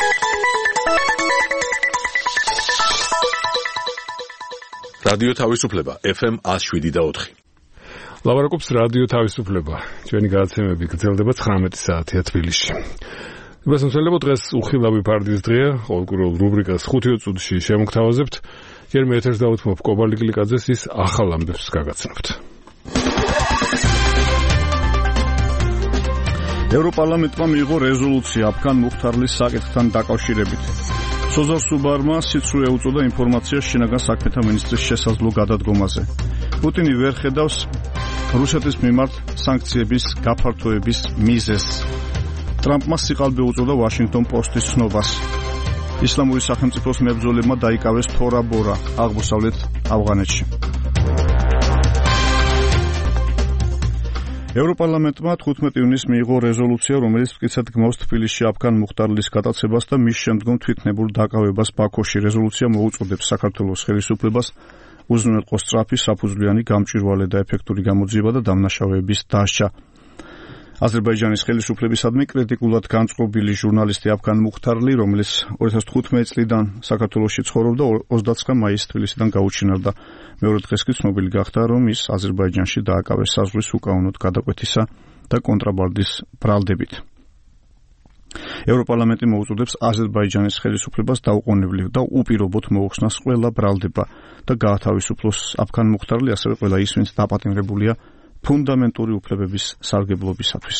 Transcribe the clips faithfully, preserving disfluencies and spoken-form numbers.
რადიო თავისუფლება ეფ ემ one oh seven და four. ლაპარაკობს რადიო თავისუფლება. ჩვენი გადაცემები გრძელდება ცხრამეტი საათია თბილისში. გასამსვლელობ დღეს უხილავი ფარდის დღეა, ყოველკვირეულ რუბრიკას ხუთი წუთში შემოგთავაზებთ. ჯერ მე ეთერს დავუთმობ კობალი გლიკაძეს, ის ახალ ამბებს გაგაცნობთ. ევროპარლამენტმა მიიღო რეზოლუცია აფგან მუხთარლის საკითხთან დაკავშირებით. სოზარ სუბარმა სიცრუე უწოდა ინფორმაციას შინაგან საქმეთა მინისტრის შესაძლო გადადგომაზე. პუტინი ვერ ხედავს რუსეთის მიმართ სანქციების გაფართოების მიზეზს. ტრამპმა სიყალბე უწოდა ვაშინგტონ პოსტის ცნობას. ისლამური სახელმწიფოს მებრძოლებმა დაიკავეს თორა ბორა აღმოსავლეთ ავღანეთში. ევროპარლამენტმა თხუთმეტი ივნისს მიიღო რეზოლუცია, რომელიც მტკიცედ გმავს თბილისში აფგან მუხტარლის გადაცებას და მის შემდგომ თვითნებურ დაკავებას ბაქოში. რეზოლუცია მოუწოდებს საქართველოს ხელისუფლებას უზრუნველყოს სწრაფი, საფუძვლიანი, გამჭვირვალე და ეფექტური გამოძიება და დამნაშავეების დასჯა. აზერბაიჯანის ხელისუფლებისადმი კრიტიკულად განწყობილი ჟურნალისტი აფგან მუხტარლი, რომელიც ორი ათას თხუთმეტი წლიდან საქართველოში ცხოვრობდა, ოცდაცხრა მაისს თბილისიდან გაუჩინარდა. მეორე დღეს კი ცნობილი გახდა, რომ ის აზერბაიჯანში დააკავეს საზღვრის უკანონოდ გადაკვეთისა და კონტრაბანდის ბრალდებით. ევროპარლამენტი მოუწოდებს აზერბაიჯანის ხელისუფლებას დაუყოვნებლივ და უპირობოდ მოუხსნას ყველა ბრალდება და გაათავისუფლოს აფგან მუხტარლი, ასევე ყველა ის, ვინც დაპატიმრებულია ფუნდამენტური უფლებების სარგებლობისათვის.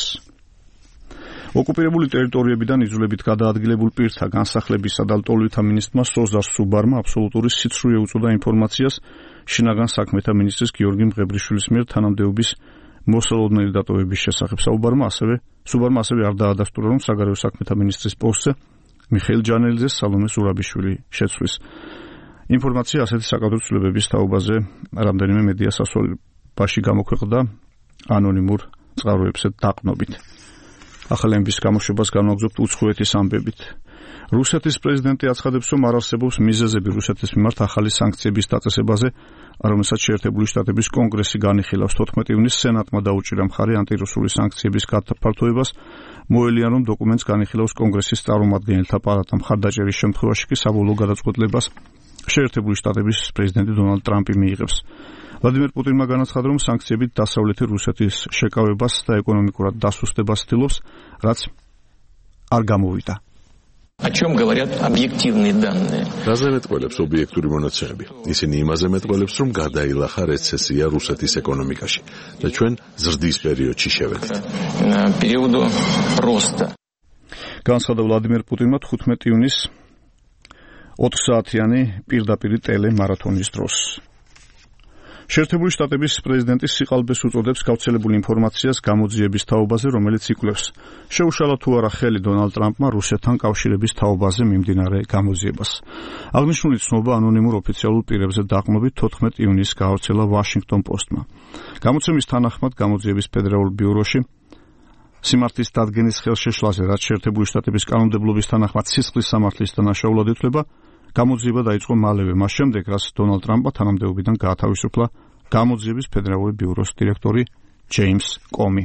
ოკუპირებული ტერიტორიებიდან იძულებით გადაადგილებულ პირთა განსახლებისა და ლტოლვილთა მინისტრმა სოზარ სუბარმა აბსოლუტური სიცრუე უწოდა ინფორმაციას შინაგან საქმეთა მინისტრის გიორგი მღებრიშვილის მიერ თანამდებობის მოსალოდნელი დატოვების შესახებ. საუბარმა ასევე სუბარმა ასევე არ დაადასტურა, რომ საგარეო საქმეთა მინისტრის პოსტზე მიხეილ ჯანელიძეს სალომე ზურაბიშვილი შეცვლის. ინფორმაცია ასეთი საკადრო ცვლილებების თაობაზე რამდენიმე მედია სასწავლებაში გამოქვეყნდა ანონიმურ წყაროებზე დაყნობით. ახალი ამბის გამოშვებას განვაგრძობთ უცხოეთის ამბებით. რუსეთის პრეზიდენტი აცხადებს, რომ არ არსებობს მიზეზები რუსეთის მიმართ ახალი სანქციების დაწესებაზე, რომელსაც შეერთებული შტატების კონგრესი განიხილავს. თოთხმეტი ივნისს სენატმა დაუჭირა მხარი ანტირუსული სანქციების გაფართოებას, მოელიან, რომ დოკუმენტს განიხილავს კონგრესის წარმომადგენელთა პალატა. მხარდაჭერის შემთხვევაში კი საბოლოო გადაწყვეტილებას შეერთებული შტატების პრეზიდენტი დონალდ ტრამპი მიიღებს. ვლადიმერ პუტინმა განაცხადა, რომ სანქციებით დასავლეთი რუსეთის შეკავებას და ეკონომიკურად დასუსტებას ცდილობს, რაც არ გამოვიდა. О чем говорят объективные данные? რაზე მეტყველებს ობიექტური მონაცემები? ისინი იმაზე მეტყველებს, რომ გადაილახა რეცესია რუსეთის ეკონომიკაში და ჩვენ ზრდის პერიოდში შევედით. Периоду роста. განაცხადა ვლადიმერ პუტინმა თხუთმეტი ივნისს ოთხ საათიანი პირდაპირი ტელემარათონის დროს. შეერთებული შტატების პრეზიდენტი სიყალბეს უწოდებს გავრცელებული ინფორმაციას გამოძიების თაობაზე, რომელიც იკვლევს, შეუშალა თუ არა ხელი დონალდ ტრამპმა რუსეთთან კავშირების თაობაზე მიმდინარე გამოძიებას. აღნიშნული ცნობა ანონიმურ ოფიციალურ პირებზე დაყრდნობით თოთხმეტი ივნისს გაავრცელა ვაშინგტონ პოსტმა. გამოცემის თანახმად გამოძიების ფედერალურ ბიუროში სიმართლის დადგენის ხელშეშლაზე, რაც შეერთებული შტატების კანონმდებლობის თანახმად სისხლის სამართლის დანაშაულად ითვლება, გამოძიება დაიწყო მალევე, მას შემდეგ, რაც დონალდ ტრამპმა თანამდებობიდან გაათავისუფლა გამოძიების ფედერალური ბიუროს დირექტორი ჯეიმს კომი.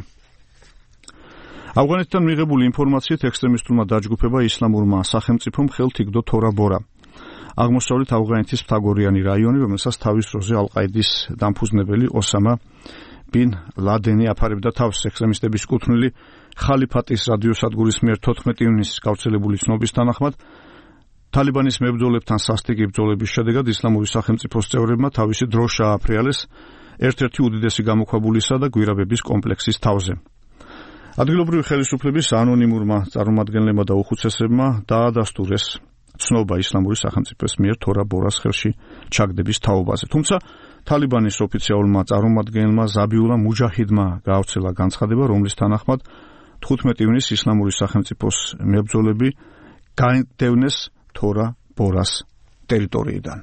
ავღანეთიდან მიღებული ინფორმაციით ექსტრემისტულმა დაჯგუფება ისლამურმა სახელმწიფომ ხელთ იგდო თორა ბორა. აღმოსავლეთ ავღანეთის მთაგორიანი რაიონი, რომელსაც თავის დროზე ალ-ყაიდის დამფუძნებელი ოსამა ბინ ლადენი აფარებდა თავს. ექსტრემისტების კუთვნილი ხალიფატის რადიოსადგურის მიერ თოთხმეტი ივნისს გავრცელებული ცნობის თანახმად, თალიბანის მებრძოლებთან სასტიკი ბრძოლების შედეგად ისლამური სახელმწიფოს წევრებმა თავისი დრო შეაფრიალეს ერთ-ერთი უდიდესი გამოქვაბულისა და გვირაბების კომპლექსის თავზე. ადგილობრივი ხელისუფლების ანონიმურმა წარმომადგენლებმა და უხუცესებმა დაადასტურეს ცნობა ისლამური სახელმწიფოს მიერ თორა ბორას ხელში ჩაგდების თაობაზე. თუმცა თალიბანის ოფიციალურმა წარმომადგენელმა ზაბიულა მუჯაჰიდმა გაავრცელა განცხადება, რომლის თანახმად თხუთმეტი ივნისს ისლამური სახელმწიფოს მებრძოლები გაიდევნეს თორა ბორას ტერიტორიიდან.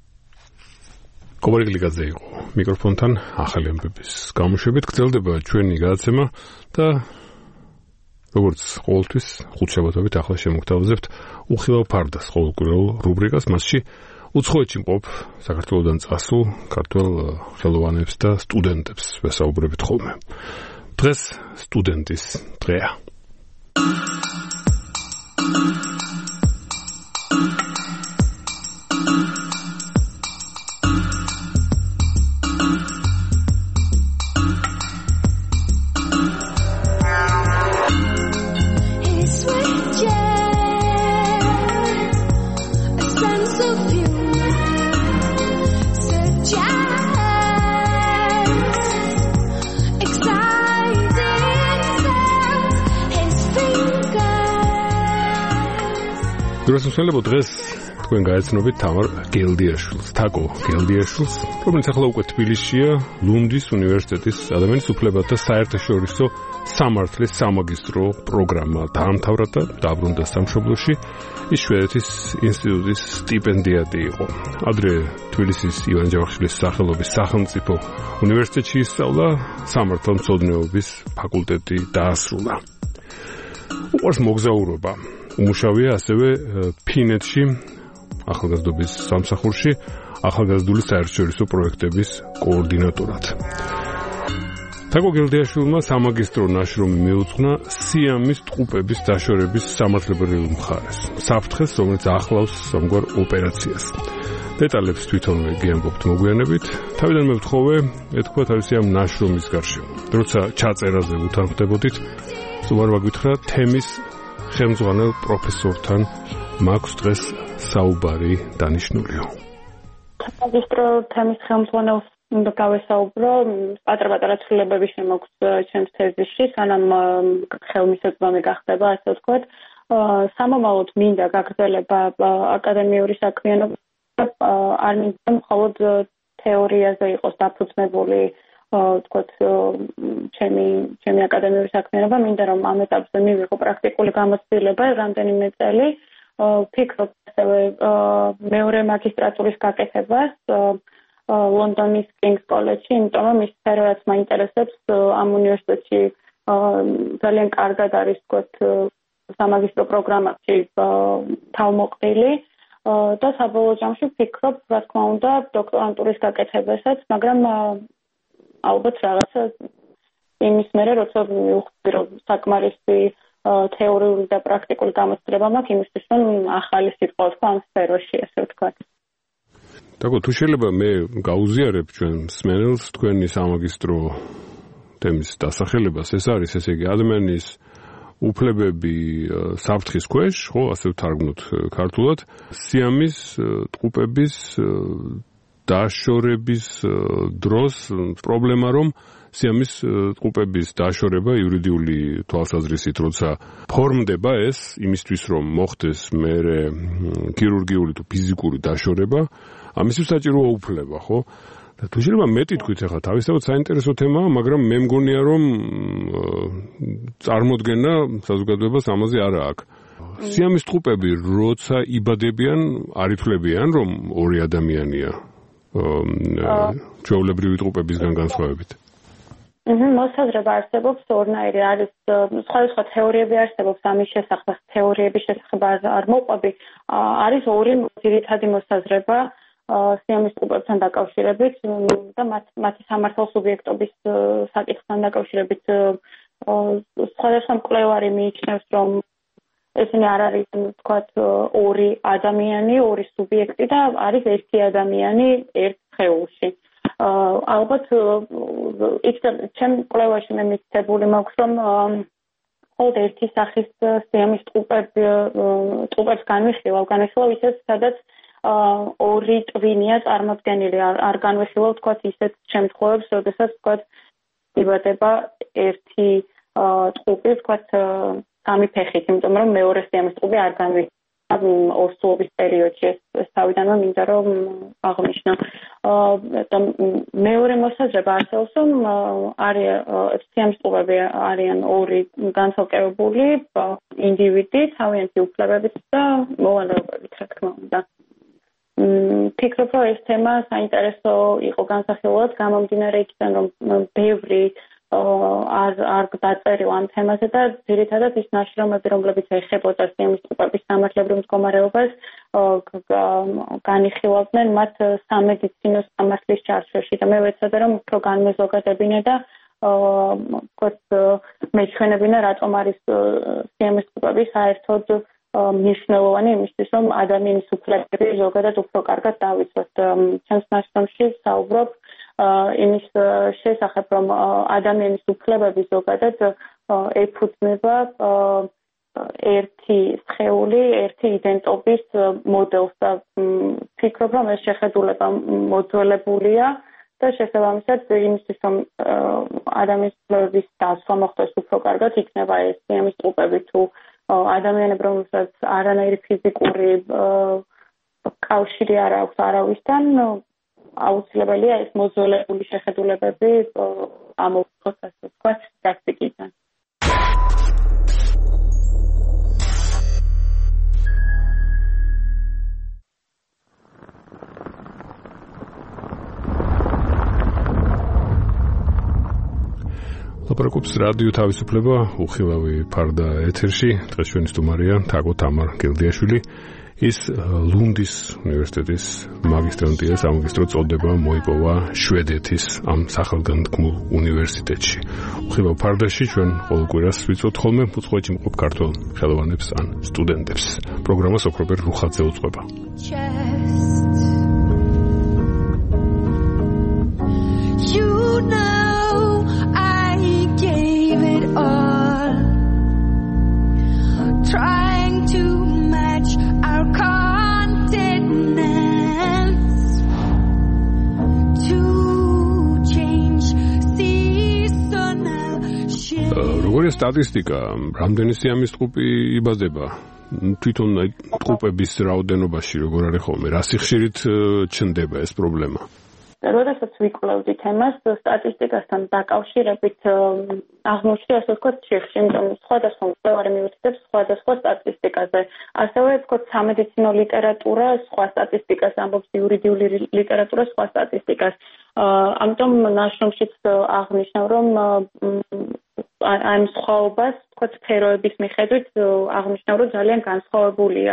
კობალი გლიკაძე იყო მიკროფონთან ახალი ამბების გამოშვებით. გრძელდება ჩვენი გადაცემა და როგორც ყოველთვის ხუთ შაბათობით ახლა შემოგთავაზებთ უხილავ ფარდას ყოველკვირეულ რუბრიკას, მასში უცხოეთში მყოფ საქართველოდან წასულ ქართველ ხელოვანებს და სტუდენტებს ვესაუბრებით ხოლმე. დღეს სტუდენტის დღეა. დროსმსმელებო, დღეს თქვენ გაეცნობით თამარ გელდიაშვილს, თაკო გელდიაშვილს, რომელიც ახლა უკვე თბილისშია, ლუნდის უნივერსიტეტის ადამიანის უფლებათა საერთაშორისო სამართლის სამაგისტრო პროგრამა დაამთავრა და დაბრუნდა სამშობლოში. ის შვედეთის ინსტიტუტის სტიპენდიატი იყო. ადრე თბილისის ივან ჯავახიშვილის სახელობის სახელმწიფო უნივერსიტეტში ისწავლა, სამართალმცოდნეობის ფაკულტეტი დაასრულა. უყვარს მოგზაურობა. უმუშავია ასევე ფინეთში, ახალგაზრდობის სამსახურში, ახალგაზრდული საერთაშორისო პროექტების კოორდინატორად. თაკო გელდიაშვილმა სამაგისტრო ნაშრომი მიუძღვნა სიამის ტყუპების დაშორების სამართლებრივ მხარეს. საფრთხეს, რომელიც ახლავს სამგვარ ოპერაციას. დეტალებს თვითონვე გიამბობთ მოგვიანებით. თავიდან მე ვთხოვე, ეთქვა თავისი ამ ნაშრომის გარშემო. როცა ჩაწერაზე უთანხმდებოდით, უარ ვაგვითხრა თემის ხელმძღვანელ პროფესორთან მაქვს დღეს საუბარი დანიშნულიო. მაგისტრო თემის ხელმძღვანელს უნდა გავესაუბრო, პატარ-პატარა ცვლილებები შემოგვს ჩემს თეზისში, სანამ ხელმისაწვდომი გახდება, ასე ვთქვათ. სამომავლოდ მინდა გაგრძელება აკადემიური საქმიანობა, არ მინდა მხოლოდ თეორიაზე იყოს დაფუძნებული ვთქვათ, ჩემი ჩემი აკადემიური საქმიანობა, მინდა რომ ამ ეტაპზე მივიღო პრაქტიკული გამოცდილება რამდენიმე წელი. ვფიქრობ ასევე მეორე მაგისტრატურის გაკეთებას ლონდონის კინგს კოლეჯში, იმიტომ რომ ის სფერო, რაც მაინტერესებს, ამ უნივერსიტეტში ძალიან კარგად არის ვთქვათ სამაგისტრო პროგრამაში თავმოყრილი და საბოლოო ჯამში ვფიქრობ, რა თქმა უნდა, დოქტორანტურის გაკეთებასაც, მაგრამ ალბათ რაღაცა იმის მერე, როცა მივხვდი, რომ საკმარისი თეორიული და პრაქტიკული გამოცდილება მაქვს, იმისთვის რომ ახალი სიტყვა ვთქვა ამ სფეროში, ასე ვთქვათ. თაკო, თუ შეიძლება მე გაუზიარებ ჩვენ მსმენელს თქვენი სამაგისტრო თემის დასახელებას, ეს არის, ესე იგი, ადამიანის უფლებები საფრთხის ქვეშ, ხო, ასე ვთარგმნოთ ქართულად, სიამის ტყუპების დაშორების დროს პრობლემა, რომ სიამის ტყუპების დაშორება იურიდიული თვალსაზრისით, როცა ფორმდება ეს იმისთვის, რომ მოხდეს მერე ქირურგიული თუ ფიზიკური დაშორება, ამისთვის საჭიროა უფლება, ხო? და თუ შეიძლება მეტი თქვით, ახლა თავისთავად საინტერესო თემაა, მაგრამ მე მგონია, რომ წარმოდგენა საზოგადოებას ამაზე არა აქვს. სიამის ტყუპები, როცა იბადებიან, არ ითვლებიან, რომ ორი ადამიანია ჩვეულებრივი ტყუპებისგან განსხვავებით. მოსაზრება არსებობს ორნაირი, არის სხვადასხვა თეორიები არსებობს ამის შესახებ, თეორიების შესახებ არ მოყვები, არის ორი ძირითადი მოსაზრება სიამის ტყუპებთან დაკავშირებით და მათი სამართალ სუბიექტობის საკითხთან დაკავშირებით. სხვადასხვა მკვლევარი მიიჩნევს, რომ ესენი არ არის, ვთქვათ, ორი ადამიანი, ორი სუბიექტი და არის ერთი ადამიანი ერთ სხეულში. ალბათ ჩემ კვლევაში მე მითითებული მაქვს, რომ მხოლოდ ერთი სახის სიამის ტყუპებს განვიხილავ, განვიხილავ ისეთ, სადაც ორი ტვინია წარმოდგენილი, არ განვიხილავ, ვთქვათ, ისეთ შემთხვევებს, როდესაც, ვთქვათ, იბადება ერთი ტყუპი, ვთქვათ, სამი ფეხით, იმიტომ რომ მეორე სიამის ტყუპი არ განვიხილავ ორსულობის პერიოდში, ეს თავიდანვე მინდა რომ აღნიშნო. მეორე მოსაზრება არსებობს, რომ სიამის ტყუპები არიან ორი განცალკევებული ინდივიდი, თავიანთი უფლებებით და მოვალეობებით, რა თქმა უნდა. ვფიქრობ, რომ ეს თემა საინტერესო იყო განსახილველად, გამომდინარე იქიდან, რომ ბევრი არ არ დაწერილ ამ თემაზე და ძირითადად ის ნაშრომები, რომლებიც ეხებოდა სიამის ტყუპების სამართლებრივ მდგომარეობას, განიხილავდნენ მათ სამედიცინო სამართლის ჩარჩოში და მე ვეცადე, რომ უფრო განმეზოგადებინე და ვთქვათ, მეჩვენებინა, რატომ არის სიამის ტყუპები საერთოდ მნიშვნელოვანი იმისთვის, რომ ადამიანის უფლებები ზოგადად უფრო კარგად დავიცვათ. ჩემს ნაშრომში საუბრობ იმის შესახებ, რომ ადამიანის უფლებები ზოგადად ეფუძნება ერთი სხეული, ერთი იდენტობის მოდელს და ვფიქრობ, რომ ეს შეხედულება მოძველებულია და შესაბამისად იმისთვის, რომ ადამიანის უფლებების დაცვა მოხდეს უფრო კარგად, იქნება ეს სიამის ტყუპები თუ ადამიანები, რომელსაც არანაირი ფიზიკური კავშირი არ აქვს არავისთან, აუცილებელია ეს მოძველებული შეხედულებები ამოიღოს, ასე ვთქვათ, პრაქტიკიდან. ლაპარაკობს რადიო თავისუფლება, უხილავი ფარდა ეთერში. დღეს ჩვენი სტუმარია თაგო თამარ გელდიაშვილი. ის ლუნდის უნივერსიტეტის მაგისტრანტია, სამაგისტრო წოდება მოიპოვა შვედეთის ამ სახელგანთქმულ უნივერსიტეტში. უხილავ ფარდაში ჩვენ ყოველ კვირას ვიწვევთ ხოლმე უცხოეთში მყოფ ქართველ ხელოვანებს ან სტუდენტებს. პროგრამას ოქრობერ რუხაძე უწყება. Trying to match our continents to change seasonal shifts. როგორია სტატისტიკა, რამდენი სიამის ტყუპი იბადება? თვითონ ტყუპების რაოდენობაში როგორ არის ხოლმე? რა სიხშირით ჩნდება ეს პრობლემა? როდესაც ვიკვლევდით ემას, სტატისტიკასთან დაკავშირებით აღმოჩნდა, ასე ვთქვათ, ჩიხში, იმიტომ სხვადასხვა მკვლევარი მიუთითებს სხვადასხვა სტატისტიკაზე. ასევე ვთქვათ, სამედიცინო ლიტერატურა სხვა სტატისტიკას ამბობს, იურიდიული ლიტერატურა სხვა სტატისტიკას. ამიტომ ნაშრომშიც აღნიშნავ, რომ ამ სხვაობას, ვთქვათ, სფეროების მიხედვით აღნიშნავ, რომ ძალიან განსხვავებულია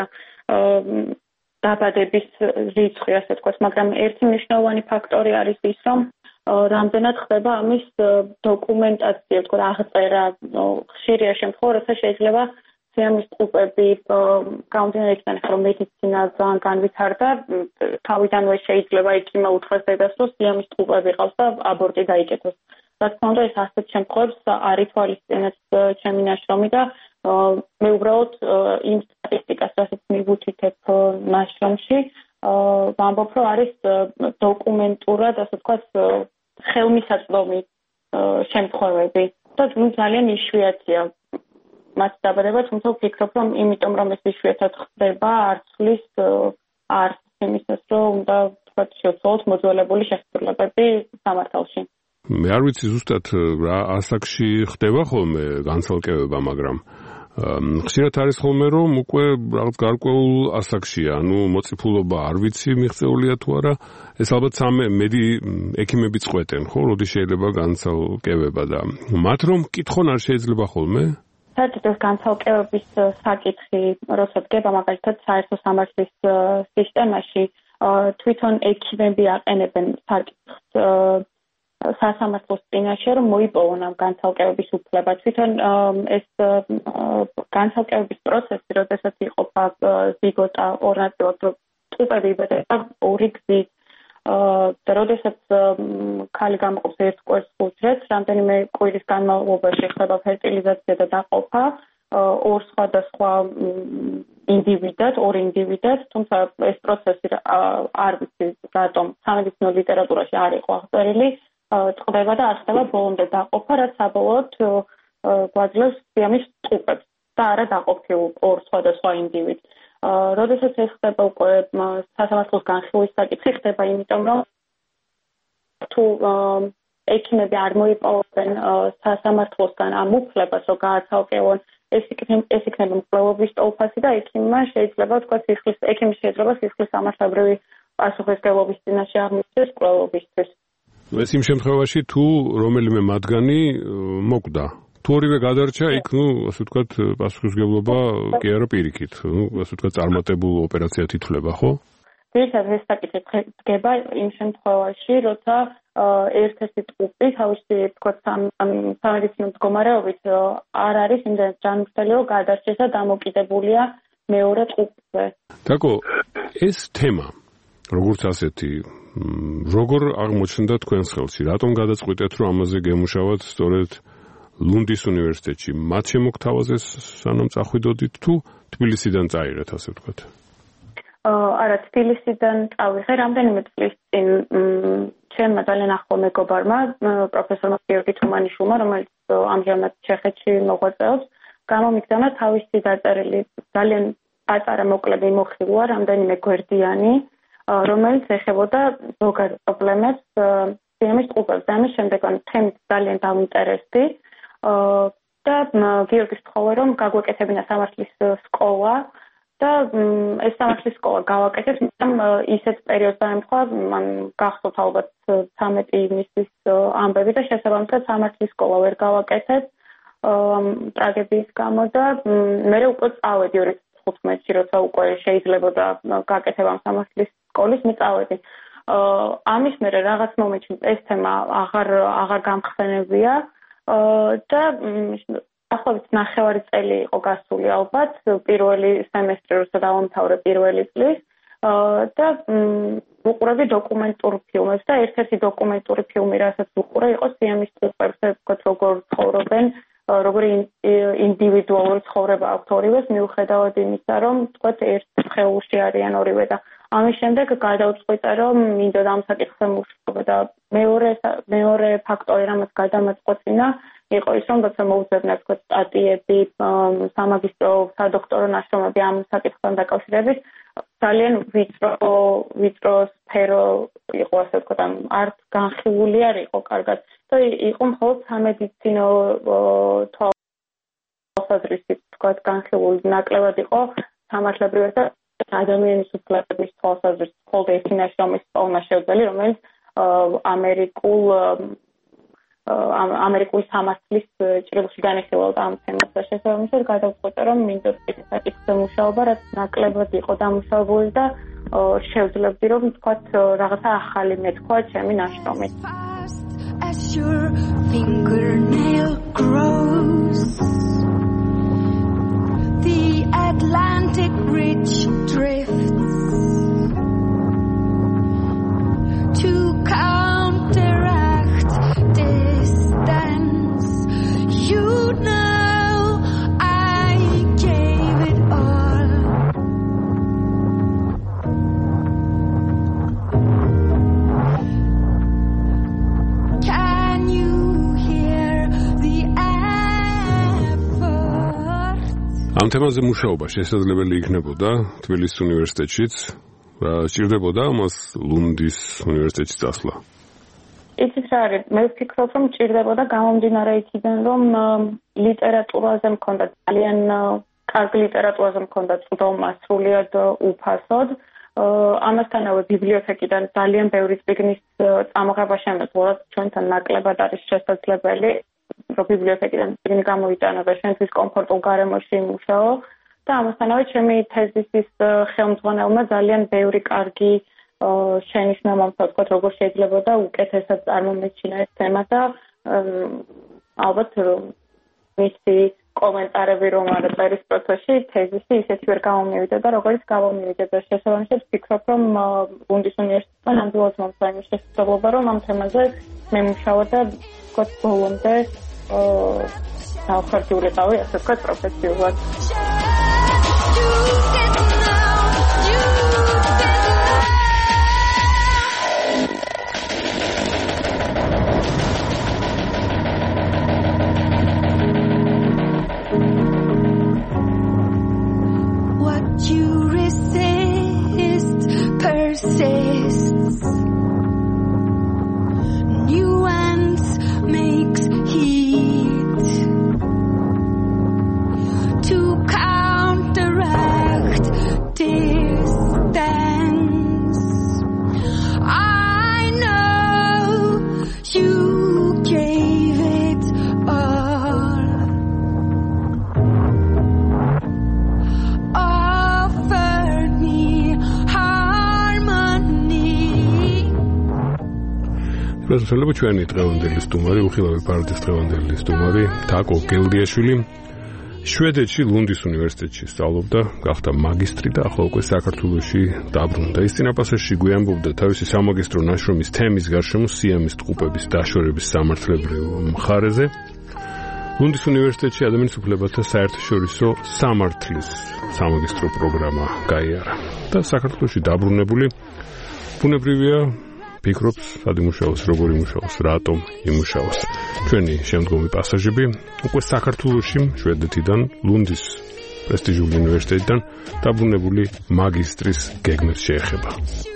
დაბადების რიცხვი, ასე ვთქვათ, მაგრამ ერთი მნიშვნელოვანი ფაქტორი არის ის, რომ რამდენად ხდება ამის დოკუმენტაცია, ვთქვათ, აღწერა. ხშირია შემთხვევა, როცა შეიძლება სიამის ტყუპები გამომდინარე იქიდან, რომ მედიცინა ძალიან განვითარდა, თავიდანვე შეიძლება იქიმა უთხრას დედას, რომ სიამის ტყუპები ყავს და აბორტი დაიკეთოს. რა თქმა უნდა, ეს ასეთ შემთხვევებს არ ითვალისწინებს ჩემი ნაშრომი და მე უბრალოდ იმ სტატისტიკას, რასაც მივუთითებ ნაშრომში, ვამბობ, რომ არის დოკუმენტურად, ასე ვთქვათ, ხელმისაწვდომი შემთხვევები. და ძალიან იშვიათია მათ დაბადება, თუმცა ვფიქრობ, რომ იმიტომ, რომ ეს იშვიათად ხდება, არ ცვლის არც იმისას, რომ უნდა ვთქვათ, შევცვალოთ მოძველებული შეხედულებები სამართალში. მე არ ვიცი ზუსტად რა ასაკში ხდება ხოლმე განცალკევება, მაგრამ ხშირად არის ხოლმე, რომ უკვე რაღაც გარკვეულ ასაკშია, ანუ მოწიფულობა არ ვიცი მიღწეულია თუ არა, ეს ალბათ სამე მედი ექიმები წყვეტენ, ხო, როდი შეიძლება განცალკევება და მათ რომ კითხონ არ შეიძლება ხოლმე? საერთოდ განცალკევების საკითხი, როცა დგება მაგალითად საერთო სამართლის სისტემაში, თვითონ ექიმები აყენებენ საკითხს სასამართლოს წინაშე, რომ მოიპოვონ ამ განცალკევების უფლება. თვითონ ეს განცალკევების პროცესი, როდესაც იყოფა ზიგოტა ორ ნაწილად, ტყუპები იბადება ორი გზით. და როდესაც ქალი გამოყოფს ერთ კვერცხ უჯრედს, რამდენიმე კვირის განმავლობაში ხდება ფერტილიზაცია და დაყოფა ორ სხვადასხვა ინდივიდად, ორ ინდივიდად, თუმცა ეს პროცესი არ ვიცი რატომ სამედიცინო ლიტერატურაში არ იყო აღწერილი, წყდება და არ ხდება ბოლომდე დაყოფა, რაც საბოლოოდ გვაძლევს სიამის ტყუპებს და არა დაყოფილ ორ სხვადასხვა ინდივიდს. როდესაც ეს ხდება უკვე სასამართლოს განხილვის საკითხი ხდება, იმიტომ რომ თუ ექიმები არ მოიპოვებენ სასამართლოსგან ამ უფლებას, რომ გააცალკევონ, ეს იქნება მკვლელობის ტოლფასი და ექიმმა შეიძლება თქვა სიხლის ექიმი შეიძლება სიხლის სამართლებრივი პასუხისმგებლობის წინაშე აღმოჩნდეს მკვლელობისთვის. ეს იმ შემთხვევაში თუ რომელიმე მათგანი მოკვდა, თუ ორივე გადარჩა, იქ ნუ ასე ვთქვათ პასუხისმგებლობა კი არა პირიქით, ნუ ასე ვთქვათ წარმატებულ ოპერაციად ითვლება, ხო? ძირითადად ეს საკითხი დგება იმ შემთხვევაში, როცა ერთ-ერთი ტყუპი თავისი ვთქვათ სამედიცინო მდგომარეობით არ არის იმდენად ჯანმრთელი, რომ გადარჩეს და დამოკიდებულია მეორე ტყუპზე. თაკო, ეს თემა როგორც ასეთი როგორ აღმოჩნდა თქვენს ხელში? რატომ გადაწყვიტეთ, რომ ამაზე გემუშავოთ სწორედ ლუნდის უნივერსიტეტში? მათ შემოგთავაზეს სანამ წახვიდოდით თუ თბილისიდან წაიღეთ, ასე ვთქვათ? არა, თბილისიდან წავიღე რამდენიმე წლის წინ ჩემმა ძალიან ახლო მეგობარმა, პროფესორმა გიორგი თუმანიშვილმა, რომელიც ამჟამად ჩეხეთში მოღვაწეობს, გამომიგზავნა თავისი დაწერილი ძალიან პატარა მოკლე მოხილვა, რამდენიმე გვერდიანი, რომელიც ეხებოდა ზოგად პრობლემებს სიამის ტყუპებზე. ამის შემდეგ თემით ძალიან დავინტერესდი და გიორგის თხოვე, რომ გაგვეკეთებინა სამართლის სკოლა და ეს სამართლის სკოლა გავაკეთეთ, მაგრამ ისეთ პერიოდს დაემთხვა, მან გახსოვთ ალბათ ცამეტი ივნისის ამბები და შესაბამისად სამართლის სკოლა ვერ გავაკეთეთ ტრაგედიის გამო და მე უკვე წავედი ორი ათას თხუთმეტში, როცა უკვე შეიძლებოდა გაკეთება ამ სამართლის სკოლის, მე წავედი. ამის მერე რაღაც მომენტში ეს თემა აღარ აღარ გამხსენებია და ახლავით ნახევარი წელი იყო გასული ალბათ, პირველი სემესტრი როცა დავამთავრე პირველი წლის და ვუყურებდი დოკუმენტურ ფილმებს და ერთ-ერთი დოკუმენტური ფილმი, რასაც ვუყურე, იყო სიამის ტყუპებზე, ვთქვათ, როგორ ცხოვრობენ, როგორი ინდივიდუალური ცხოვრება აქვთ ორივეს, მიუხედავად იმისა, რომ ვთქვათ, ერთ სხეულში არიან ორივე და ამის შემდეგ გადავწყვიტე, რომ მინდოდა ამ საკითხზე მუშაობა და მეორე მეორე ფაქტორი, რამაც გადამაწყვეტინა, იყო ის, რომ როცა მოვუძებნა თქვათ სტატიები, სამაგისტრო, სადოქტორო ნაშრომები ამ საკითხთან დაკავშირებით, ძალიან ვიწრო ვიწრო სფერო იყო, ასე ვთქვათ, ამ არ განხილული არ იყო კარგად და იყო მხოლოდ სამედიცინო თვალსაზრისით, ვთქვათ, განხილული, ნაკლებად იყო სამართლებრივი და ადამიანის უფლებების თვალსაზრისით მხოლოდ ერთი ნაშრომის პოვნა შეუძლია, რომელიც ამერიკულ ამერიკული სამართლის ჭრილში განიხილავდა ამ თემას და შესაბამისად გადავწყვიტე, რომ მინდოდა ეს საკითხზე მუშაობა, რაც ნაკლებად იყო დამუშავებული და შევძლებდი, რომ ვთქვათ, რაღაცა ახალი მეთქვა ჩემი ნაშრომით. As your fingernail grows, the Atlantic ridge drifts to counteract distance. You know I gave it all. Can you hear the effort? ამ თემაზე მუშაობა შესაძლებელი იქნებოდა თბილისის უნივერსიტეტშიც. რა სჭირდებოდა ამას ლუნდის უნივერსიტეტში წასვლა? იცით რა არის, მე ვფიქრობ, რომ ჭირდებოდა გამომდინარე იქიდან, რომ ლიტერატურაზე მქონდა ძალიან კარგი ლიტერატურაზე მქონდა წვდომა სრულიად უფასოდ. ამასთანავე ბიბლიოთეკიდან ძალიან ბევრი წიგნის წამოღება შემეძლო, ჩვენთან ნაკლებად არის შესაძლებელი, რომ ბიბლიოთეკიდან წიგნი გამოვიტანო და ჩვენთვის კომფორტულ გარემოში იმუშაო. და ამასთანავე ჩემი თეზისის ხელმძღვანელმა ძალიან ბევრი კარგი შენიშვნა მომცა, ვთქვათ, როგორ შეიძლება და უკეთესად წარმომეჩინა ეს თემა და ალბათ მისი კომენტარები რომ არა წერის პროცესში თეზისი ისეთი ვერ გამომივიდა და როგორც გამომივიდა და შესაბამისად ვფიქრობ, რომ ლუნდის უნივერსიტეტმა ნამდვილად მომცა იმის შესაძლებლობა, რომ ამ თემაზე მე მუშაობა და ვთქვათ, ბოლომდე დავხარჯულიყავი, ასე ვთქვათ, პროფესიულად. What you resist persists. Nuance makes heat to counteract distance. I know you gave it all. Offered me harmony. Პრეზიდენტი ჩვენი დღევანდელი სტუმარი, უხილავი პარტიის დღევანდელი სტუმარი, თაკო გელდიაშვილი შვედეთში ლუნდის უნივერსიტეტში სწავლობდა, გახდა მაგისტრი და ახლა უკვე საქართველოში დაბრუნდა. ის წინაპასეში გვიამბობდა თავისი სამაგისტრო ნაშრომის თემის გარშემო სიამის ტყუპების დაშორების სამართლებრივ მხარეზე. ლუნდის უნივერსიტეტში ადამიანის უფლებათა საერთაშორისო სამართლის სამაგისტრო პროგრამა გაიარა და საქართველოში დაბრუნებული ბუნებრივია ფიქრობს, სად იმუშაოს, როგორ იმუშაოს, რატომ იმუშაოს. ჩვენი შემდგომი პასაჟები უკვე საქართველოში, შვედეთიდან, ლუნდის პრესტიჟული უნივერსიტეტიდან დაბრუნებული მაგისტრის გეგმებს შეეხება.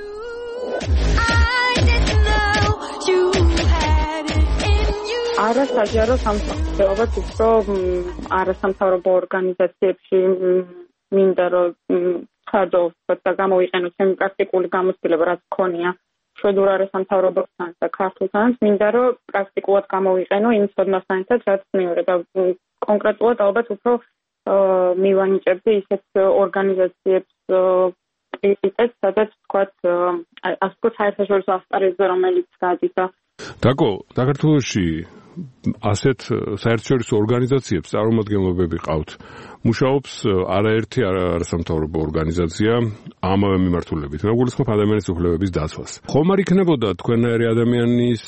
არასაჯარო სამსახურებად უფრო არასამთავრობო ორგანიზაციებში მინდა რომ ხარდოს და გამოვიყენოთ ჩემი პრაქტიკული გამოცდილება რაც მქონია შვედურ არასამთავრობოსთან და ქართულთან მინდა რომ პრაქტიკულად გამოვიყენო იმ ცოდნასთან ერთად რაც მეორე და კონკრეტულად ალბათ უფრო მივანიჭებდი ისეთ ორგანიზაციებს პრიორიტეტს სადაც თქვათ ასე ვთქვათ საერთაშორისო ასპარეზზე რომელიც გადის და დაკო საქართველოში ასეთ საერთაშორისო ორგანიზაციებს წარმომადგენლობები ყავთ. მუშაობს არაერთი არასამთავრობო ორგანიზაცია ამავე მიმართულებით. მეგულისხმობ ადამიანის უფლებების დაცვას. ხომ არ იქნებოდა თქვენაერი ადამიანის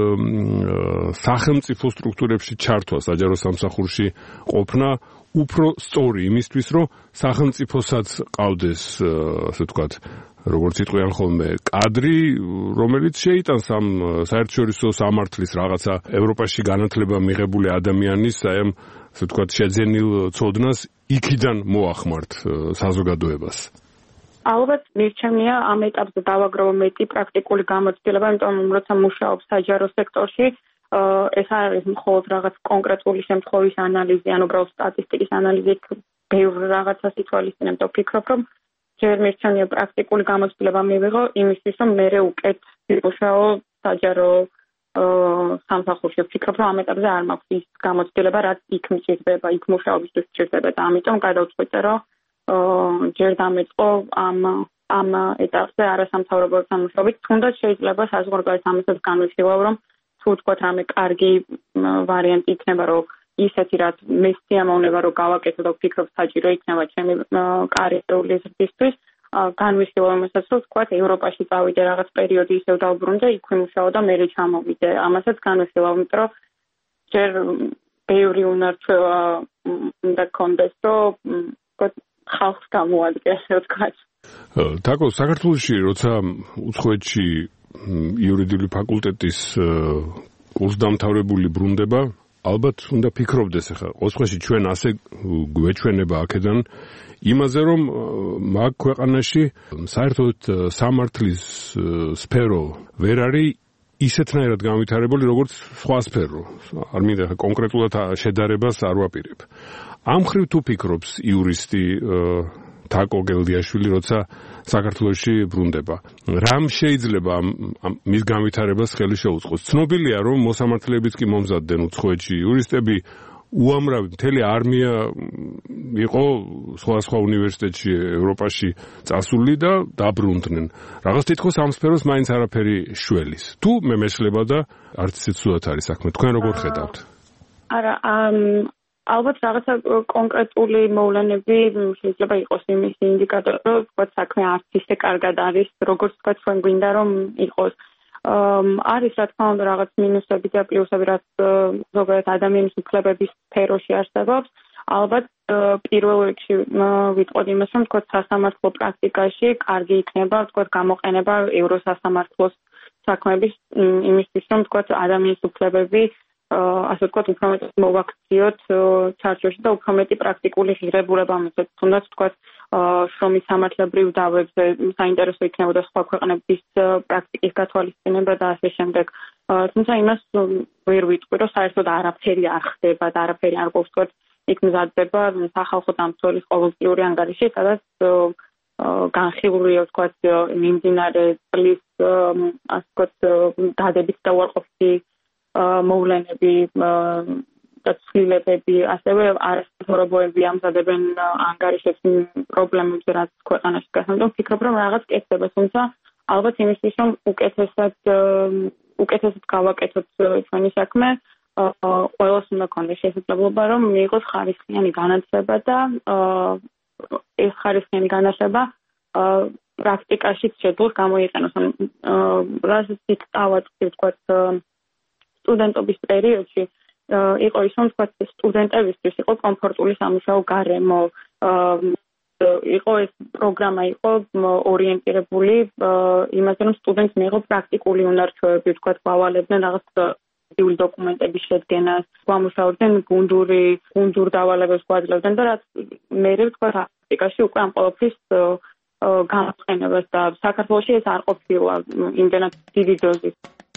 სახელმწიფო სტრუქტურებში ჩართვა საჯარო სამსახურში ყოფნა უფრო სწორი იმისთვის, რომ სახელმწიფოსაც ყავდეს, ასე ვთქვათ, როგორც იტყვიან ხოლმე, კადრი, რომელიც შეიტანს ამ საერთაშორისო სამართლის რაღაცა ევროპაში განათლება მიღებული ადამიანის, აი ამ, ასე ვთქვათ, შეძენილ ცოდნას იქიდან მოახმართ საზოგადოებას. ალბათ მირჩენია ამ ეტაპზე დავაგროვო მეტი პრაქტიკული გამოცდილება, იმიტომ რომ როცა მუშაობ საჯარო სექტორში, ეს არის მხოლოდ რაღაც კონკრეტული შემთხვევის ანალიზი, ან უბრალოდ სტატისტიკის ანალიზი, ბევრ რაღაცას ითვალისწინებ და ვფიქრობ, რომ ჯერ მირჩენია პრაქტიკული გამოცდილება მივიღო იმისთვის, რომ მერე უკეთ ვიმუშაო საჯარო სამსახურში. ვფიქრობ, რომ ამ ეტაპზე არ მაქვს ის გამოცდილება, რაც იქ მჭირდება, იქ მუშაობისთვის მჭირდება და ამიტომ გადავწყვიტე, რომ ჯერ დამეწყო ამ ამ ეტაპზე არასამთავრობოებთან მუშაობით, თუნდაც შეიძლება საზღვარგარეთ ამასაც განვიხილავ, რომ თუ თქვათ რამე კარგი ვარიანტი იქნება, რომ ისეთი რაც მე სიამოვნება რომ გავაკეთო და ვფიქრობ საჭირო იქნება ჩემი კარიერული ზრდისთვის, განვიხილავ იმასაც, რომ თქვათ ევროპაში წავიდე რაღაც პერიოდი ისევ დავბრუნდე, იქ ვიმუშაო და მერე ჩამოვიდე. ამასაც განვიხილავ, იმიტომ რომ ჯერ ბევრი უნარჩვევა უნდა გქონდეს, რომ თქვათ ხალხს გამოადგე, ასე ვთქვათ. დაკო, საქართველოში როცა უცხოეთში იურიდიული ფაკულტეტის კურსდამთავრებული ბრუნდება, ალბათ უნდა ფიქრობდეს ახლა ოცხოში ჩვენ ასე გვეჩვენება აქედან იმაზე რომ მაგ ქვეყანაში საერთოდ სამართლის სფერო ვერ არის ისეთნაირად განვითარებული როგორც სხვა სფერო. არ მინდა კონკრეტულად შედარებას არ ვაპირებ. ამ ხრივ თუ ფიქრობს იურისტი თაკო გელდიაშვილი, როცა საქართველოში ბრუნდება. რამ შეიძლება მის განვითარებას ხელი შეუწყოს? ცნობილია, რომ მოსამართლეებიც კი მომზადდნენ უცხოეთში. იურისტები უამრავი მთელი არმია იყო სხვა-სხვა უნივერსიტეტში ევროპაში წასული და დაბრუნდნენ. რაღაც თითქოს ამ სფეროს მაინც არაფერი შველის. თუ მე მეშლება და არც ისე ცუდად არის საქმე. თქვენ როგორ ხედავთ? არა, ალბათ რაღაცა კონკრეტული მოვლენები შეიძლება იყოს იმის ინდიკატორი, რომ თქვა საქმე არც ისე კარგად არის, როგორც თქვა ჩვენ გვინდა რომ იყოს. არის რა თქმა უნდა რაღაც მინუსები და პლუსები, რაც ზოგადად ადამიანის უფლებების სფეროში არსებობს. ალბათ პირველ რიგში ვიტყოდი იმას, რომ თქვა სასამართლო პრაქტიკაში კარგი იქნება თქვა გამოყენება ევროსასამართლოს საქმეების იმისთვის, რომ თქვა ადამიანის უფლებები ასე ვთქვათ, უფრო მეტად მოვაქციოთ ჩარჩოში და უფრო მეტი პრაქტიკული ღირებულება მისცეთ. თუნდაც ვთქვათ, შრომის სამართლებრივ დავებზე საინტერესო იქნებოდა სხვა ქვეყნების პრაქტიკის გათვალისწინება და ასე შემდეგ. თუმცა იმას ვერ ვიტყვი, რომ საერთოდ არაფერი არ ხდება და არაფერი არ გვაქვს, ვთქვათ, იქ მზადდება სახალხო დამცველის ყოველწლიური ანგარიში, სადაც განხილულია, ვთქვათ, მიმდინარე წლის ასე ვთქვათ, დადებით და უარყოფითი მოვლენები და ცვლილებები, ასევე არასამთავრობოები ამზადებენ ანგარიშებს პრობლემებზე, რაც ქვეყანაში გასამდენ. ვფიქრობ, რომ რაღაც კეთდება, თუმცა ალბათ იმისთვის, რომ უკეთესად უკეთესად გავაკეთოთ ჩვენი საქმე, ყველას უნდა ქონდეს შესაძლებლობა, რომ მიიღოს ხარისხიანი განათლება და ეს ხარისხიანი განათლება პრაქტიკაშიც შეძლოს გამოიყენოს. რასაც იქ ავაწყდი, ვთქვათ, სტუდენტობის პერიოდში იყო ის, რომ თქვა სტუდენტებისთვის იყო კომფორტული სამუშაო გარემო, იყო ეს პროგრამა იყო ორიენტირებული იმაზე, რომ სტუდენტს მიიღო პრაქტიკული უნარჩვევები, თქვათ, გავალებდნენ რაღაც იდეური დოკუმენტების შედგენას, გამუშავებდნენ გუნდური გუნდურ დავალებებს გვაძლევდნენ და რაც მე ვთქვათ, პრაქტიკაში უკვე ამ ყოველთვის გამოყენებას და საქართველოში ეს არ ყოფილა იმდენად დიდი დოზით.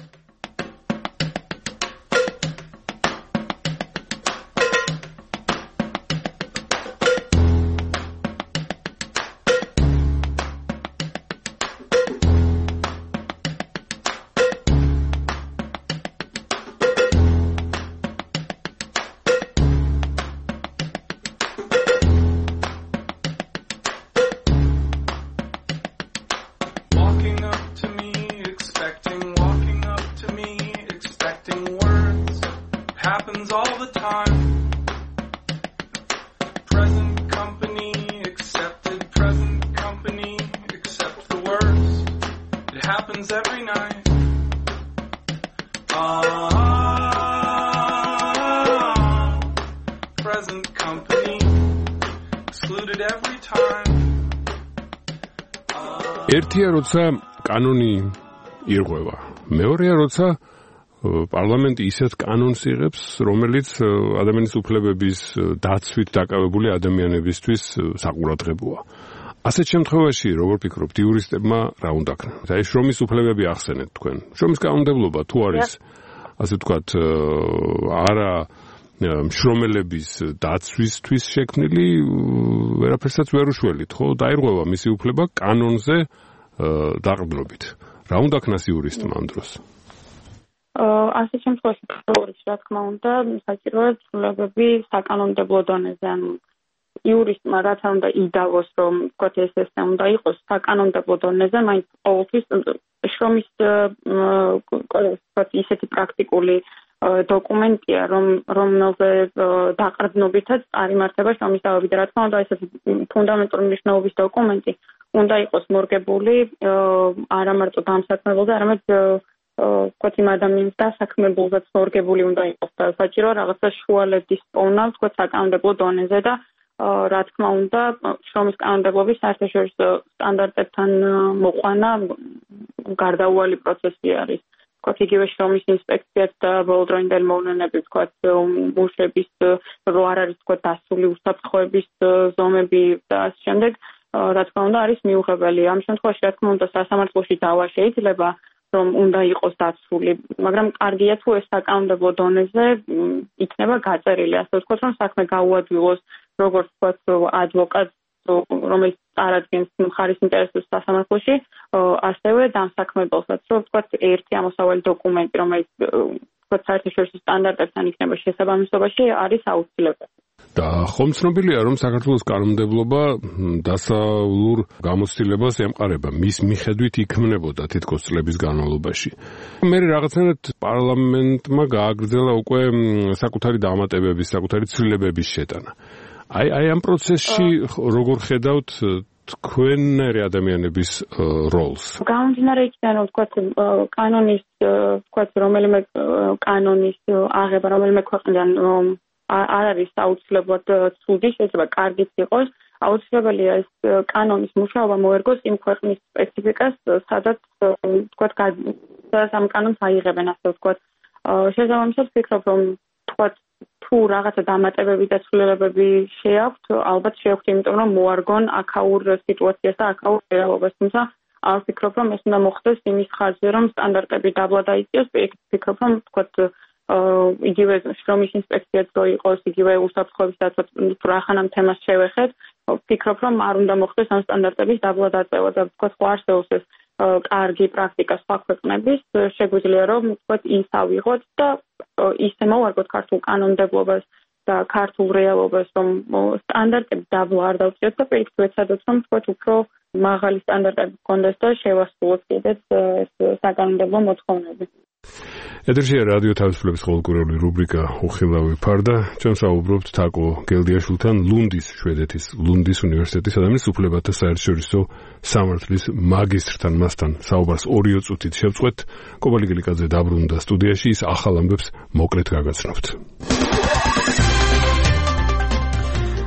ერთია როცა კანონი ირღვევა, მეორეა როცა პარლამენტი ისეთ კანონს იღებს, რომელიც ადამიანის უფლებების დაცვით დაკავებული ადამიანებისთვის საყურადღებოა. ასეთ შემთხვევაში, როგორ ფიქრობთ, იურისტებმა რა უნდა ქნათ? აი, შრომის უფლებები ახსენეთ თქვენ. შრომის კანონმდებლობა თუ არის, ასე ვთქვათ, არა მშრომელების დაცვისთვის შექმნილი, ვერაფერსაც ვერ უშველით, ხო? დაირღვევა მისი უფლება კანონზე დაყრდნობით. რა უნდა ქნას იურისტმა ამ დროს? ასეთ შემთხვევაში, რა თქმა უნდა, საჭიროა ცვლილებები საკანონმდებლო დონეზე, ანუ იურისტმა რაც არ უნდა იდავოს, რომ თქვათ ეს ესე უნდა იყოს საკანონმდებლო დონეზე, მაინც ყოველთვის შრომის თქვათ ისეთი პრაქტიკული დოკუმენტია, რომ რომელზე დაყრდნობითაც წარიმართება შრომის დავები და რა თქმა უნდა, ესეთი ფუნდამენტური მნიშვნელობის დოკუმენტი უნდა იყოს მორგებული არა მარტო დამსაქმებელზე, არამედ თქვათ იმ ადამიანის დასაქმებულზეც მორგებული უნდა იყოს და საჭიროა რაღაცა შუალედის პოვნა, თქვათ საკანონმდებლო დონეზე და რა თქმა უნდა, შრომის კანონმდებლობის საერთაშორისო სტანდარტებთან მოყვანა გარდაუვალი პროცესი არის. თქვათ იგივე შრომის ინსპექციაც და ბოლოდროინდელი მოვლენები, თქვათ მუშების რო არ არის თქვათ დასული უსაფრთხოების ზომები და ამ შემდეგ, რა თქმა უნდა, არის მიუღებელი. ამ შემთხვევაში, რა თქმა უნდა, სასამართლოში დავა შეიძლება, რომ უნდა იყოს დაცული, მაგრამ კარგია თუ ეს საკანონმდებლო დონეზე იქნება გაწერილი, ასე ვთქვათ, რომ საქმე გაუადვილოს, როგორც ვთქვათ, ადვოკატს, რომელიც წარადგენს მხარის ინტერესებს სასამართლოში, ასევე დამსაქმებელსაც, რომ ვთქვათ, ერთი ამოსავალი დოკუმენტი, რომელიც ვთქვათ, საერთაშორისო სტანდარტებთან იქნება შესაბამისობაში, არის აუცილებელი. და ხომ ცნობილია, რომ საქართველოს კანონმდებლობა დასავლურ გამოცდილებას ემყარება, მის მიხედვით იქმნებოდა თითქოს წლების განმავლობაში. მე რაღაცნაირად პარლამენტმა გააგრძელა უკვე საკუთარი დამატებების, საკუთარი ცვლილებების შეტანა. აი აი ამ პროცესში როგორ ხედავთ თქვენნაირი ადამიანების როლს? გამომდინარე იქიდან, რომ ვთქვათ, კანონის, ვთქვათ, რომელიმე კანონის აღება, რომელიმე ქვეყნიდან არ არის აუცილებლად ცუდი, შეიძლება კარგიც იყოს, აუცილებელია ეს კანონის მუშაობა მოერგოს იმ ქვეყნის სპეციფიკას, სადაც ვთქვათ, სადაც ამ კანონს აიღებენ, ასე ვთქვათ. შესაბამისად ვფიქრობ, რომ ვთქვათ, თუ რაღაცა დამატებები და ცვლილებები შეაქვთ, ალბათ შეაქვთ, იმიტომ რომ მოარგონ აქაურ სიტუაციას და აქაურ რეალობას, თუმცა არ ვფიქრობ, რომ ეს უნდა მოხდეს იმის ხარჯზე, რომ სტანდარტები დაბლა დაიწიოს, ვფიქრობ, რომ ვთქვათ, იგივე შრომის ინსპექციაც რო იყოს, იგივე უსაფრთხოების დაცვა, თუ რახანამ თემას შევეხეთ, ვფიქრობ, რომ არ უნდა მოხდეს ამ სტანდარტების დაბლა დაწევა და ვთქვათ, ხო არსებობს ეს კარგი პრაქტიკა სხვა ქვეყნების, შეგვიძლია რომ ვთქვათ, ის ავიღოთ და ისე მოვარგოთ ქართულ კანონმდებლობას და ქართულ რეალობას, რომ სტანდარტები დაბლა არ დავწიოთ და პირიქით ვეცადოთ, რომ ვთქვათ, უფრო მაღალი სტანდარტები გქონდეს და შევასრულოთ კიდეც ეს საკანონმდებლო მოთხოვნები. ეთერშია რადიო თავისუფლების ყოველკვირეული რუბრიკა უხილავი ფარდა. ჩვენ საუბრობთ თაკო გელდიაშვილთან, ლუნდის, შვედეთის ლუნდის უნივერსიტეტის ადამიანის უფლებათა საერთაშორისო სამართლის მაგისტრთან. მასთან საუბარს ორი წუთით შევწყვეთ. კობალი გელიკაძე დაბრუნდა სტუდიაში, ის ახალ ამბებს მოკლედ გაგაცნობთ.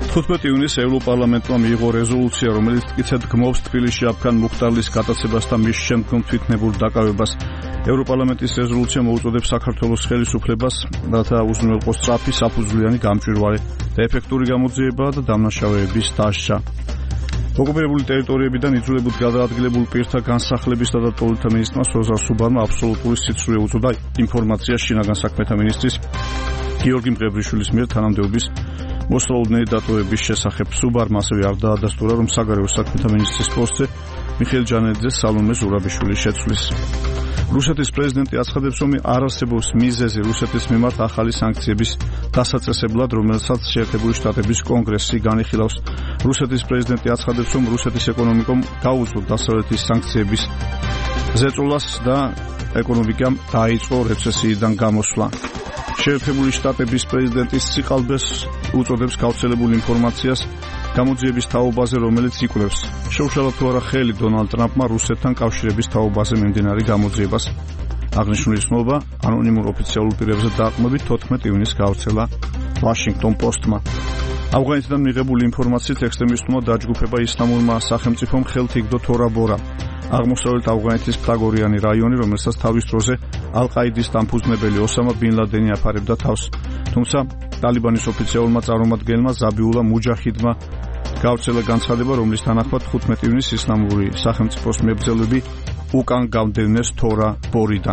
თხუთმეტი ივნისს ევროპარლამენტმა მიიღო რეზოლუცია, რომელიც მტკიცედ გმობს თბილისში აფგან მუხტარლის გატაცებას და მის შემდგომ თვითნებურ დაკავებას. ევროპარლამენტის რეზოლუცია მოუწოდებს საქართველოს ხელისუფლებას, რათა უზრუნველყოს სწრაფი, საფუძვლიანი, გამჭვირვალე და ეფექტური გამოძიება და დამნაშავეების დასჯა. ოკუპირებული ტერიტორიებიდან იძულებულ გადაადგილებულ პირთა განსახლებისა და დატოვებულთა მინისტრმა სოზარ სუბარმა აბსოლუტური სიცრუე უწოდა ინფორმაციას შინაგან საქმეთა მინისტრის გიორგი მღებრიშვილის მიერ თანამდებობის მოსწავლეների დატოვების შესახებ. სუბარმა ასევე არ დაადასტურა, რომ საგარეო საქმეთა მინისტრის პოსტზე მიხეილ ჯანელიძეს სალომე ზურაბიშვილი შეცვლის. რუსეთის პრეზიდენტი აცხადებს, რომ არ არსებობს მიზეზი რუსეთის მიმართ ახალი სანქციების დასაწესებლად, რომელსაც შეერთებული შტატების კონგრესი განიხილავს. რუსეთის პრეზიდენტი აცხადებს, რომ რუსეთის ეკონომიკამ გაუძლო დასავლეთის სანქციების ზეწოლას და ეკონომიკამ დაიწყო რეცესიიდან გამოსვლა. შეერთებული შტატების პრეზიდენტის სიყალბეს უწოდებს გავრცელებულ ინფორმაციას გამოძიების თაობაზე, რომელიც იკვლევს შეუშალა თუ არა ხელი დონალდ ტრამპმა რუსეთთან კავშირების თაობაზე მიმდინარე გამოძიებას. აღნიშნული ცნობა ანონიმურ ოფიციალურ პირებზე დაყრდნობით თოთხმეტი ივნისს გავრცელა ვაშინგტონ პოსტმა. ავღანეთიდან მიღებული ინფორმაციით ექსტრემისტულმა დაჯგუფება ისლამურმა სახელმწიფომ ხელთ იგდო თორაბორა, აღმოსავლეთ ავღანეთის ფლაგორიანი რაიონი, რომელსაც თავის დროზე ალ-ყაიდის დამფუძნებელი ოსამა ბინ ლადენი აფარებდა თავს. თუმცა ტალიბანის ოფიციალურმა წარმომადგენელმა ზაბიულა მუჯაჰიდმა გავრცელა განცხადება, რომლის თანახმად თხუთმეტი ივნისს ისლამური სახელმწიფოს მებრძოლები უკან გამდევნეს თორა ბორიდან.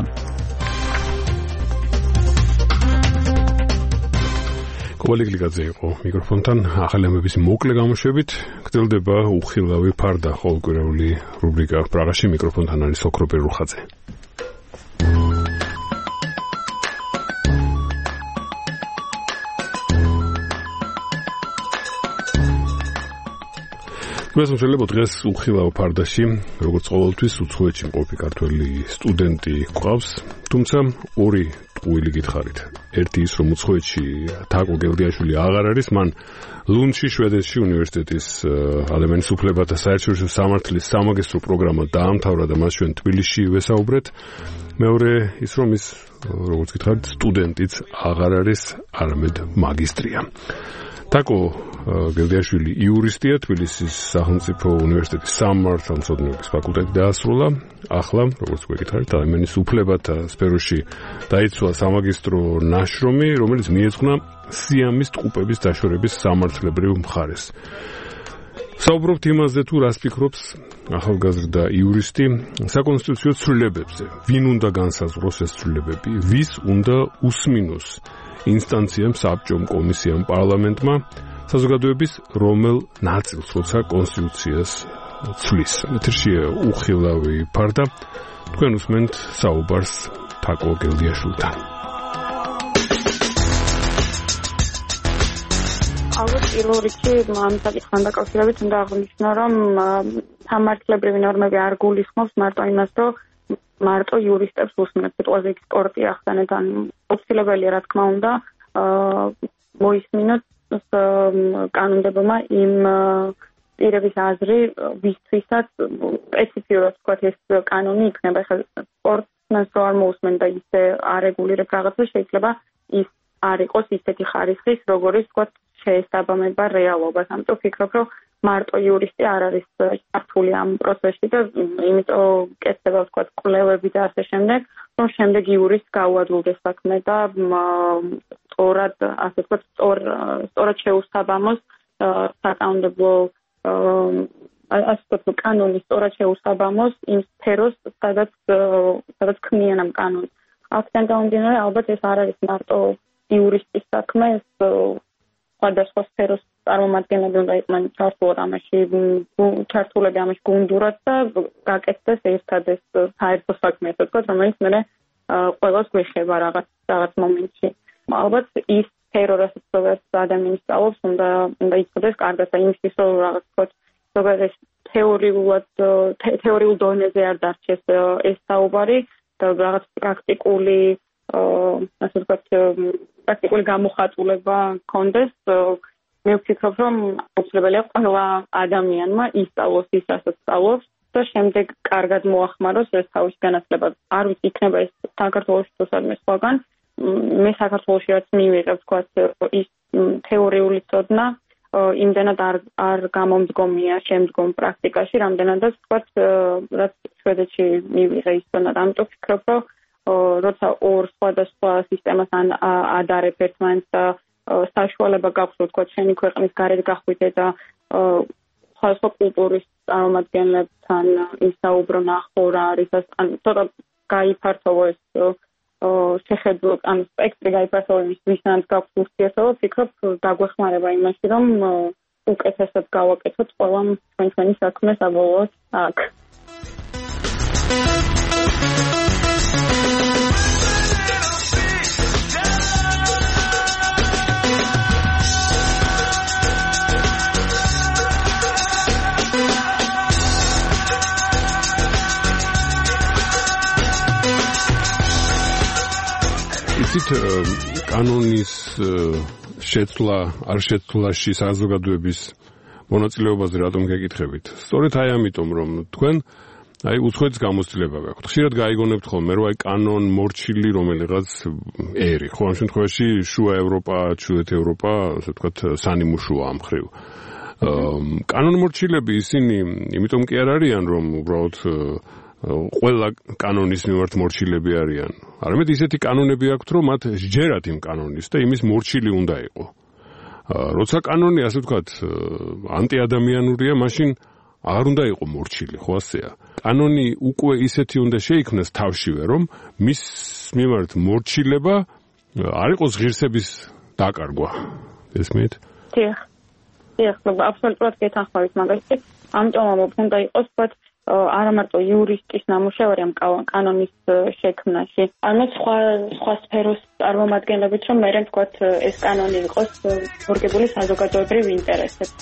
კოვალიგლიკაძე იყო მიკროფონთან. ახალი ამბების მოკლე გამოშვებით გრძელდება უხილავი ფარდა ყოველკვირეული რუბრიკა პრაღაში. მიკროფონთან არის ოქრო პერუხაძე. მას შეიძლება დღეს უხილავ ფარდაში, როგორც ყოველთვის უცხოეთში მყოფი ქართველი სტუდენტი გვყავს, თუმცა ორი ტყუილი გითხარით. ერთი ის, რომ უცხოეთში თაკო გელდიაშვილი აღარ არის, მან ლუნდში შვედეთში უნივერსიტეტის ადამიანის უფლებათა საერთაშორისო სამართლის სამაგისტრო პროგრამა დაამთავრა და მას ჩვენ თბილისში ვესაუბრეთ. მეორე ის, რომ ის, როგორც გითხარით, სტუდენტიც აღარ არის, არამედ მაგისტრია. თაკო გელდიაშვილი იურისტია, თბილისის სახელმწიფო უნივერსიტეტის სამართალმცოდნეობის ფაკულტეტი დაასრულა. ახლა, როგორც გვეკითხარით, ადამიანის უფლებათა სფეროში დაიცვა სამაგისტრო ნაშრომი, რომელიც მიეძღვნა სიამის ტყუპების დაშორების სამართლებრივ მხარეს. საუბრობთ იმაზე, თუ რას ფიქრობს ახალგაზრდა იურისტი საკონსტიტუციო ცვლილებებზე. ვინ უნდა განსაზღვროს ეს ცვლილებები? ვის უნდა უსმინოს ინსტანციამ, საბჭომ, კომისიამ, პარლამენტმა საზოგადოების რომელ ნაწილს, როცა კონსტიტუციას ცვლის. ეთერშია უხილავი ფარდა. თქვენ უსმენთ საუბარს თაკო გელდიაშვილთან. ალბათ პირველ რიგში ამ საკითხთან დაკავშირებით უნდა აღვნიშნო, რომ სამართლებრივი ნორმები არ გულისხმობს მარტო იმას, რომ მარტო იურისტებს უსმენთ. სიტყვაზე ექსპორტი ახსენეთ, ან აუცილებელია, რა თქმა უნდა, მოისმინოთ კანონმდებმა იმ პირების აზრი, ვისთვისაც სპეციფიურად ვთქვათ ეს კანონი იქნება. ხა სპორტსმენს რო არ მოусმენ და ისე არეგულირებს რაღაცა, შეიძლება ის არ იყოს ისეთი ხარისხის, როგორიც ვთქვათ შეესაბამება რეალობას. ამიტომ ვფიქრობ, რომ მარტო იურისტი არ არის ჩართული ამ პროცესში და იმიტომ კეთდება ვთქვათ კვლევები და ასე შემდეგ, რომ შემდეგ იურისტს გაუადვილდეს საქმე და სწორად, ასე ვთქვათ, სწორ სწორად შეუსაბამოს საკანონმდებლო ასე ვთქვათ კანონის სწორად შეუსაბამოს იმ სფეროს, სადაც სადაც ქმნიან ამ კანონს. აქედან გამომდინარე, ალბათ ეს არ არის მარტო იურისტის საქმე, ეს სხვადასხვა სფეროს წარმომადგენლები უნდა იყვნენ ჩართულად ამაში, ჩართულები ამაში გუნდურად და გაკეთდეს ერთად ეს საერთო საქმე, ასე ვთქვათ, რომელიც მე ყველას გვეხება რაღაც რაღაც მომენტში. ალბათ ის სფერო, რასაც ზოგადად ადამიანი სწავლობს, უნდა უნდა იცოდეს კარგად და იმისთვის, რომ რაღაც ვთქვათ, ზოგადად თეორიულად თეორიულ დონეზე არ დარჩეს ეს საუბარი და რაღაც პრაქტიკული ასე ვთქვათ, პრაქტიკული გამოხატულება კონდეს. მე ვფიქრობ, რომ აუცილებელია ყველა ადამიანმა ისწავლოს ის, რასაც სწავლობს და შემდეგ კარგად მოახმაროს ეს თავისი განათლება. არ ვიცი, იქნება ეს საქართველოში თუ სადმე სხვაგან. მე საქართველოში რაც მივიღებ, ვთქვათ, ის თეორიული ცოდნა იმდენად არ არ გამომდგომია შემდგომ პრაქტიკაში, რამდენადაც თქვათ, რაც შვედეთში მივიღე ისწავლად, ამიტომ ვფიქრობ, რომ როცა ორ სხვადასხვა სისტემას ან ადარებ ერთმანეთს და საშუალება გაქვს, რომ თქვათ, შენი ქვეყნის გარეთ გახვიდე და სხვადასხვა კულტურის წარმომადგენლებთან ისაუბრო, ნახო რა არის, ან ცოტა გაიფართოვო ეს შეხედულო, ან სპექტრი გაიფართოვო ის ვისთან გაქვს ურთიერთობა, ვფიქრობ, დაგვეხმარება იმაში, რომ უკეთესად გავაკეთოთ ყველა ჩვენ ჩვენი საქმე საბოლოოდ აქ. კანონის შეცვლა არ შეცვლაში საზოგადოების მონაწილეობაზე რატომ გეკითხებით? სწორედ აი ამიტომ, რომ თქვენ აი უცხოეთის გამოცდილება გაქვთ. ხშირად გაიგონებთ ხოლმე, რომ აი კანონ მორჩილი რომელიღაც ერი, ხო, ამ შემთხვევაში შუა ევროპა, ჩრდილოეთ ევროპა, ასე ვთქვათ, სანიმუშოა ამ მხრივ. კანონ მორჩილები ისინი იმიტომ კი არ არიან, რომ უბრალოდ ყველა კანონის მიმართ მორჩილები არიან. არამედ ისეთი კანონები აქვთ, რომ მათ სჯერათ იმ კანონის და იმის მორჩილი უნდა იყო. როცა კანონი, ასე ვთქვათ, ანტიადამიანურია, მაშინ არ უნდა იყო მორჩილი, ხო ასეა. კანონი უკვე ისეთი უნდა შეიქმნას თავშივე, რომ მის მიმართ მორჩილება არ იყოს ღირსების დაკარგვა. ესმით? დიახ. დიახ, აბსოლუტურად გეთანხმებით მაგაში. ამიტომ უნდა იყოს, ვთქვათ, არა მარტო იურისტის ნამუშევარი ამ კანონის შექმნაში, არამედ სხვა სხვა სფეროს წარმომადგენლებით, რომ მერე ვთქვათ, ეს კანონი იყოს მორგებული საზოგადოებრივ ინტერესებს.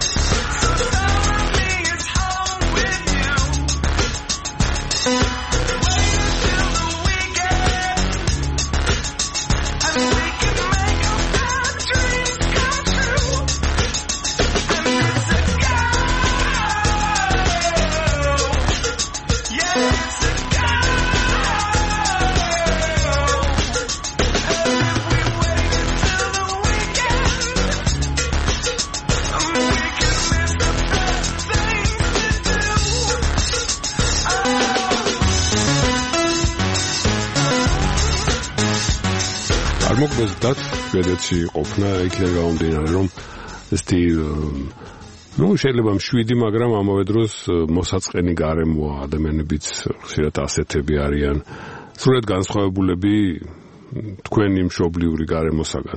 მოგდათ შვედეთში ყოფნა, იქიდან გამომდინარე, რომ ესეთი ну, შეიძლება მშვიდი, მაგრამ ამავე დროს მოსაწყენი გარემოა, ადამიანებიც ხშირად ასეთები არიან. სრულად განსხვავებულები თქვენი მშობლიური გარემოსაგან.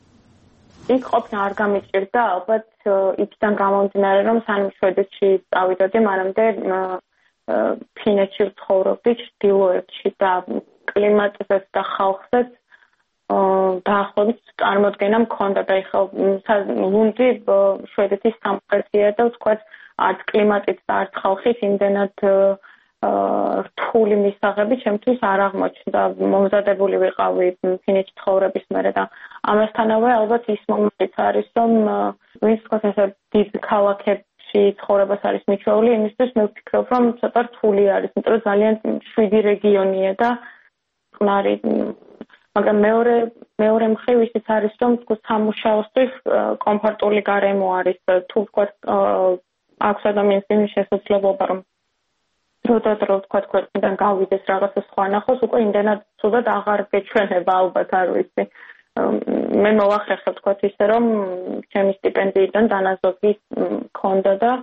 იქ ყოფნა არ გამიჭირდა, ალბათ იქიდან გამომდინარე, რომ სანამ შვედეთში წავიდოდი, მანამდე ფინეთში ვცხოვრობდი, ჩრდილოეთში და კლიმატზეც და ხალხზეც დაახლოებით წარმოდგენა მქონდა და ეხლა ლუნდი შვედეთის სამხრეთია და ვთქვათ არც კლიმატით და არც ხალხით იმდენად რთული მისაღები ჩემთვის არ აღმოჩნდა. მომზადებული ვიყავი ფინეთში ცხოვრების მერე და ამასთანავე ალბათ ის მომენტიც არის, რომ ვინც ვთქვათ ესე დიდ ქალაქებში ცხოვრებას არის მიჩვეული, იმისთვის მე ვფიქრობ, რომ ცოტა რთული არის, იმიტომ რომ ძალიან შვიდი რეგიონია და წყნარი. მაგრამ მეორე მეორე მხრივ ისიც არის, რომ სამუშაოსთვის კომფორტული გარემო არის. თუ ვთქვათ, აქვს ადამიანს იმის შესაძლებლობა, რომ დროდადრო ვთქვათ, ქვეყნიდან გავიდეს რაღაცა სხვა ნახოს, უკვე იმდენად ცუდად აღარ გეჩვენება, ალბათ არ ვიცი. მე მოვახერხებ ვთქვათ ისე, რომ ჩემი სტიპენდიიდან დანაზოგი მქონდა და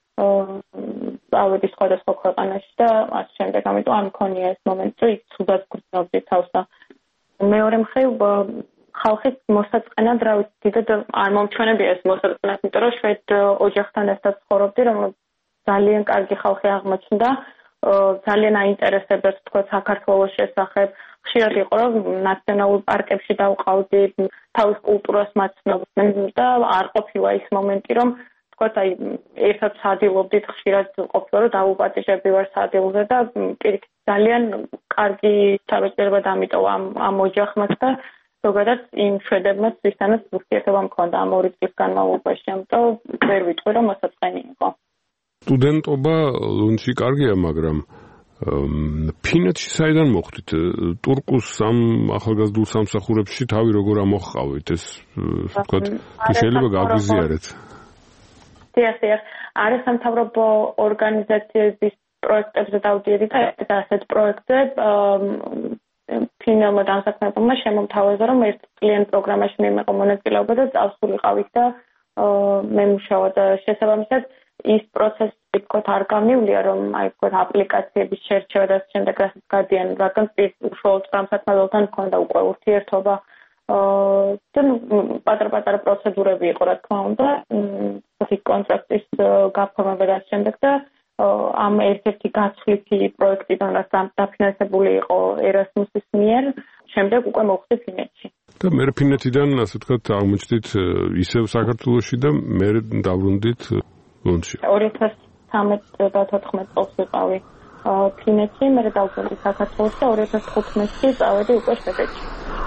წავედი სხვადასხვა ქვეყანაში და ასე შემდეგ. ამიტომ არ მქონია ეს მომენტი, რომ იქ ცუდად გრძნობდი თავს და მეორე მხრივ ხალხის მოსაწყენად რა ვიცი, დიდად არ მომჩვენებია ეს მოსაწყენად, იმიტომ რომ შვედ ოჯახთან ერთად ცხოვრობდი, რომ ძალიან კარგი ხალხი აღმოჩნდა, ძალიან აინტერესებდათ თქვათ საქართველოს შესახებ. ხშირად იყო, რომ ნაციონალურ პარკებში დავყავდი, თავის კულტურას მაცნობდნენ და არ ყოფილა ის მომენტი, რომ თქვათ აი ერთად სადილობდით, ხშირად ყოფილა, რომ დავუპატიჟებდი ვარ სადილზე და პირიქით ძალიან კარგი თავისუფლება დამიტოვა ამ ამ ოჯახმაც და ზოგადად იმ შვედებმაც ვისთანაც ურთიერთობა მქონდა ამ ორი წლის განმავლობაში, ამიტომ ვერ ვიტყვი, რომ მოსაწყენი იყო. სტუდენტობა ლუნდში კარგია, მაგრამ ფინეთში საიდან მოხვდით? ტურკუს ამ ახალგაზრდულ სამსახურებში თავი როგორ ამოჰყავით? ეს ვთქვათ, თუ შეიძლება გაგვიზიარეთ. დიახ, დიახ. არის სამთავრობო ორგანიზაციების პროექტებზე დავდიოდი და ასეთ პროექტზე ფინალმა დამსახურებელმა შემომთავაზა, რომ ერთ წლიან პროგრამაში მიიღო მონაწილეობა და წავსულიყავით და მე მუშაობ შესაბამისად ის პროცესი ვთქვათ არ გამივლია, რომ აი ვთქვათ აპლიკაციების შერჩევა და შემდეგ რასაც გადიან, რადგან უშუალოდ სამსახურებელთან მქონდა უკვე ურთიერთობა და პატარ-პატარა პროცედურები იყო, რა თქმა უნდა, ის კონტრაქტის გაფორმება და შემდეგ და ამ ერთ-ერთი გაცვლითი პროექტიდან რაც დაფინანსებული იყო ერასმუსის მიერ, შემდეგ უკვე მოვხდი ფინეთში. და მე ფინეთიდან, ასე ვთქვათ, აღმოჩნდით ისევ საქართველოში და მე დავრუნდით ლონდონში. ორი ათას ცხრამეტ თოთხმეტ წელს ვიყავი ფინეთში, მე დავბრუნდი საქართველოში და ორი ათას თხუთმეტში წავედი უკვე შვედეთში.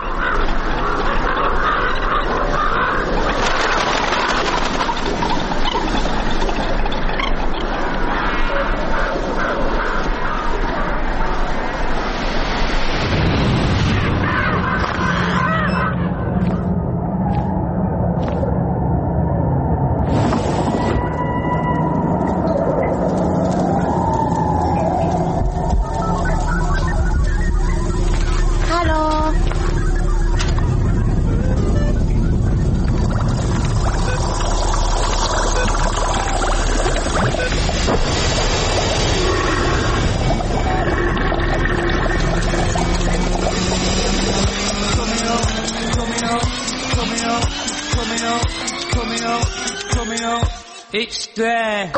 It's there.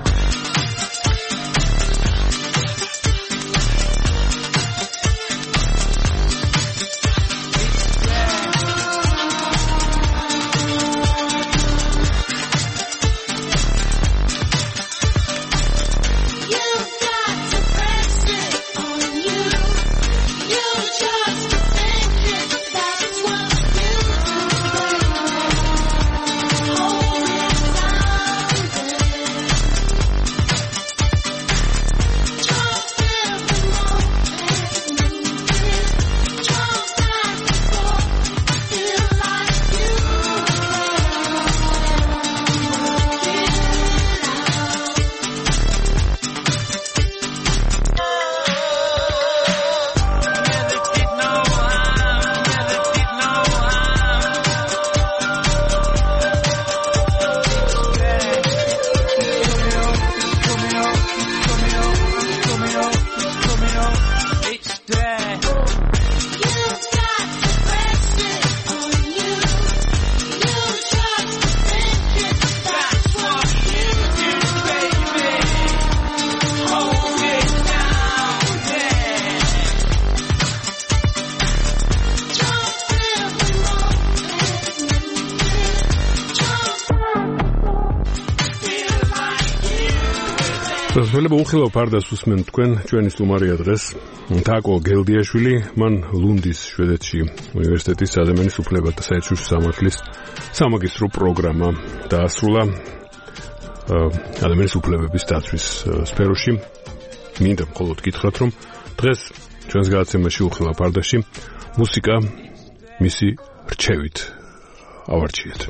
Შეიძლება უხილავ ფარდას უსმენ თქვენ ჩვენი სტუმარია დღეს თაკო გელდიაშვილი, მან ლუნდის შვედეთში უნივერსიტეტის ადამიანის უფლებათა საერთაშორისო სამართლის სამაგისტრო პროგრამა დაასრულა ადამიანის უფლებების დაცვის სფეროში. მინდა მხოლოდ გითხრათ, რომ დღეს ჩვენს გადაცემაში უხილავ ფარდაში მუსიკა მისი რჩევით ავარჩიეთ.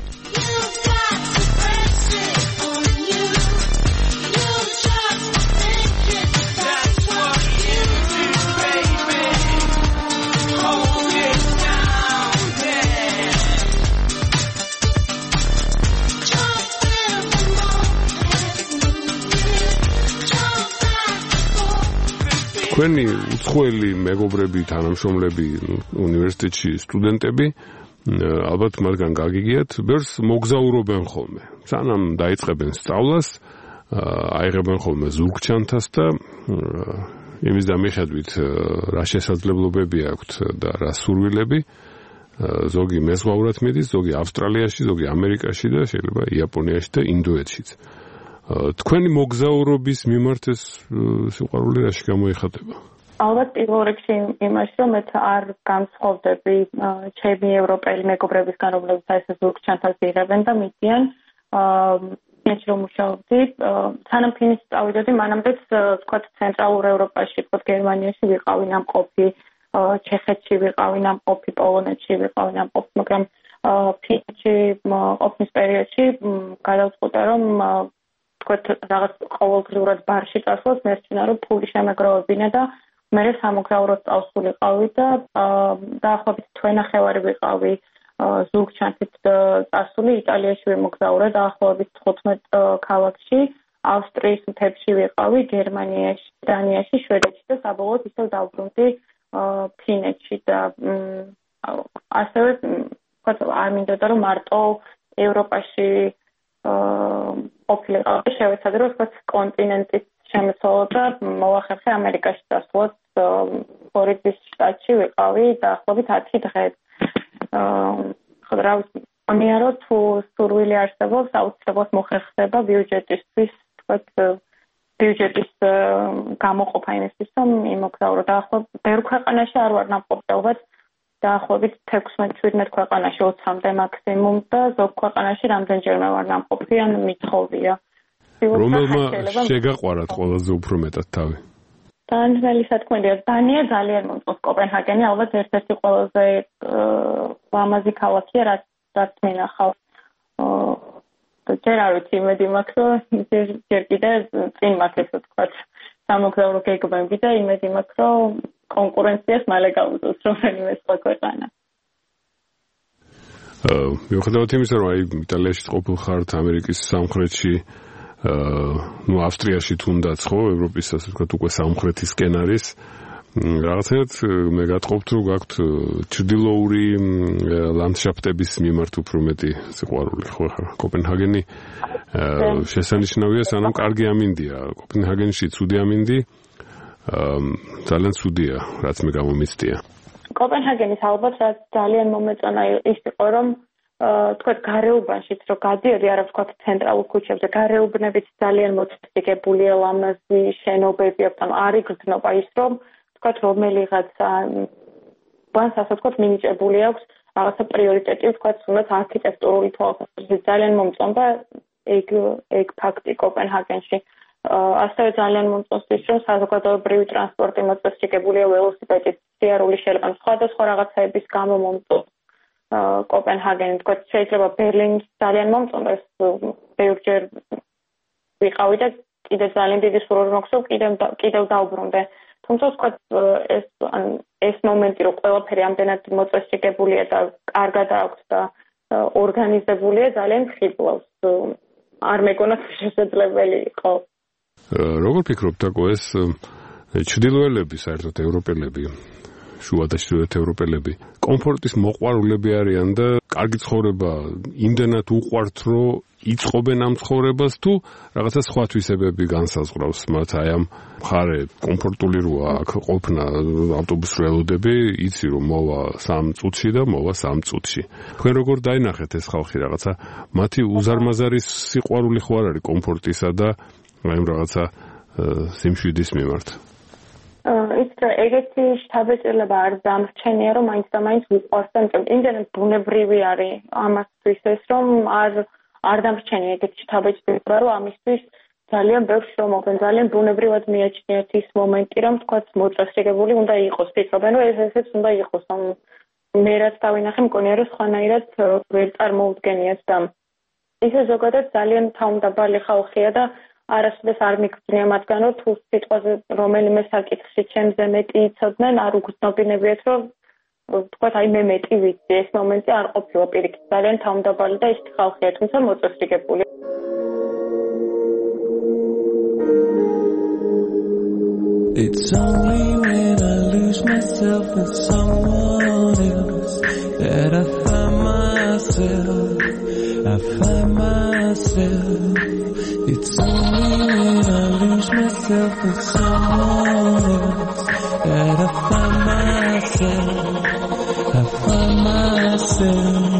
Თქვენი უცხოელი მეგობრები, თანამშრომლები, უნივერსიტეტში სტუდენტები, ალბათ მათგან გაგიგიათ, ბევრს მოგზაურობენ ხოლმე. სანამ დაიწყებენ სწავლას, აიღებენ ხოლმე ზურგჩანთას და იმის და მიხედვით რა შესაძლებლობები აქვთ და რა სურვილები, ზოგი მეზღვაურად მიდის, ზოგი ავსტრალიაში, ზოგი ამერიკაში და შეიძლება იაპონიაში და ინდოეთშიც. თქვენი მოგზაურობის მიმართ ეს სიყვარული რაში გამოიხატება? ალბათ პირველ რიგში იმაში, რომ მე არ განსხვავდები ჩემი ევროპელი მეგობრებისგან, რომლებიც ეს ზურგჩანთას იღებენ და მიდიან ფინეთში რომ მუშაობდი, სანამ ფინეთში წავიდოდი, მანამდეც თქვა ცენტრალურ ევროპაში, თქვა გერმანიაში ვიყავი ნამყოფი, ჩეხეთში ვიყავი ნამყოფი, პოლონეთში ვიყავი ნამყოფი, მაგრამ ფინეთში ყოფნის პერიოდში გადავწყვიტე რომ თქვა რაღაც ყოველდღიურად ბარში წასვლას მერჩინა რომ ფული შემეგროვებინა და მე სამოგზაურო წავსულიყავი და დაახლოებით თვენახევარი ვიყავი ზურგ ჩანთით წასული იტალიაში ვიმოგზაურე დაახლოებით თხუთმეტ ქალაქში, ავსტრიის მთებში ვიყავი, გერმანიაში, დანიაში, შვედეთში და საბოლოოდ ისევ დავბრუნდი ფინეთში და ასევე არ მინდოდა რომ მარტო ევროპაში ყოფილიყავი, შევეცადე რომ კონტინენტის შემცველობა და მოვახერხე ამერიკაში წასვლას, ფლორიდის შტატში ვიყავი დაახლოებით ათი დღე. ხოდრა ამია რომ თუ სურვილი არსებობს, აუცილებლად მოხერხდება ბიუჯეტისთვის, თქვათ ბიუჯეტის გამოყოფა იმისთვის, რომ იმოგზაურო დაახლოებით ბევრ ქვეყანაში არ ვარ ნამყოფელად, დაახლოებით თექვსმეტ შვიდმეტ ქვეყანაში ოცამდე მაქსიმუმ და ზოგ ქვეყანაში რამდენჯერმე ვარ ნამყოფი ან მიცხოვია. რომელმა შეგაყვარათ ყველაზე უფრო მეტად თავი? დანიელი სათქმელია, დანია ძალიან მომწონს, კოპენჰაგენი ალბათ ერთ-ერთი ყველაზე ლამაზი ქალაქია, რაც რაც მინახავს. ჯერ არ ვიცი, იმედი მაქვს, რომ ჯერ კიდე წინ მაქვს ესე ვთქვათ, სამოგზაურო გეგმები და იმედი მაქვს, რომ კონკურენციას მალე გაუწევს რომელიმე სხვა ქვეყანა. მიუხედავად იმისა, რომ აი იტალიაში ყოფილ ხართ, ამერიკის სამხრეთში ну ავსტრიაში თუნდაც ხო ევროპის ასე ვთქვათ უკვე სამხრეთისკენ არის რაღაცნაირად მე გატყობთ რომ გაქვთ ჩრდილოური ლანდშაფტების მიმართ უფრო მეტი სიყვარული ხო ხარ კოპენჰაგენი შესანიშნავია სანამ კარგი ამინდია კოპენჰაგენში ცუდი ამინდი ძალიან ცუდია რაც მე გამომიცდია კოპენჰაგენის ალბათ რაც ძალიან მომეწონა ის იყო რომ თქვათ გარეუბანშიც რომ გადიოდი არა ვთქვათ ცენტრალურ ქუჩებზე გარეუბნებიც ძალიან მოწესრიგებულია ლამაზი შენობები აქვს ანუ არ იგრძნობა ის რომ თქვათ რომელიღაცა ბანს ასე ვთქვათ მინიჭებული აქვს რაღაცა პრიორიტეტი ვთქვათ თუნდაც არქიტექტურული თვალსაზრისით ძალიან მომწონდა ეგ ეგ ფაქტი კოპენჰაგენში ასევე ძალიან მომწონს ის რომ საზოგადოებრივი ტრანსპორტი მოწესრიგებულია ველოსიპედით სიარული შეიძლება სხვადასხვა რაღაცაების გამო მომწონს კოპენჰაგენი თქვა შეიძლება ბერლინი ძალიან მომწონდეს ბევრჯერ ვიყავი და კიდე ძალიან დიდი სურვილი მაქვს რომ კიდევ კიდევ დავბრუნდე თუმცა თქვა ეს ეს მომენტი რომ ყველაფერი ამდენად მოწესრიგებულია და კარგად აქვს და ორგანიზებულია ძალიან ხიბლავს არ მეგონა შესაძლებელი იყო როგორ ფიქრობთ აკო ეს ჩრდილოელები საერთოდ ევროპელები შუა და ჩრდილოეთ ევროპელები კომფორტის მოყვარულები არიან და კარგი ცხოვრება იმდენად უყვართ რომ იწყობენ ამ ცხოვრებას თუ რაღაცა სხვა თვისებები განსაზღვრავს მათ აი ამ მხარე კომფორტული როა აქ ყოფნა ავტობუსს ველოდები იცი რომ მოვა სამ წუთში და მოვა სამ წუთში თქვენ როგორ დაინახეთ ეს ხალხი რაღაცა მათი უზარმაზარი სიყვარული ხო არ არის კომფორტისა და აი რაღაცა სიმშვიდის მიმართ ის ეგეთი შთაბეჭდილება არ დამრჩენია რომ მაინც და მაინც უყვარს და იმდენად ბუნებრივი არის ამასთვის ეს რომ არ არ დამრჩენია ეგეთი შთაბეჭდილება რომ ამისთვის ძალიან ბევრ შრომობენ ძალიან ბუნებრივად მიაჩნიათ ის მომენტი რომ თქვაც მოწესრიგებული უნდა იყოს ფიქრობენ რომ ეს ესეც უნდა იყოს ამ მე რაც დავინახე მგონია რომ სხვანაირად ვერ წარმოუდგენიათ და ისე ზოგადად ძალიან თავმდაბალი ხალხია და არასოდეს არ მიგწნია მათგან რომ თუ სიტყვაზე რომელიმე საკითხში ჩემზე მეტი იცოდნენ არ უგრძნობინებიათ რომ თქვათ აი მე მეტი ვიცი ეს მომენტი არ ყოფილა პირიქით ძალიან თავმდაბალი და ისეთი ხალხია თუმცა მოწესრიგებული It's only when I lose myself in someone else that I find myself I find myself It's only when I lose myself in someone else that I find myself, I find myself.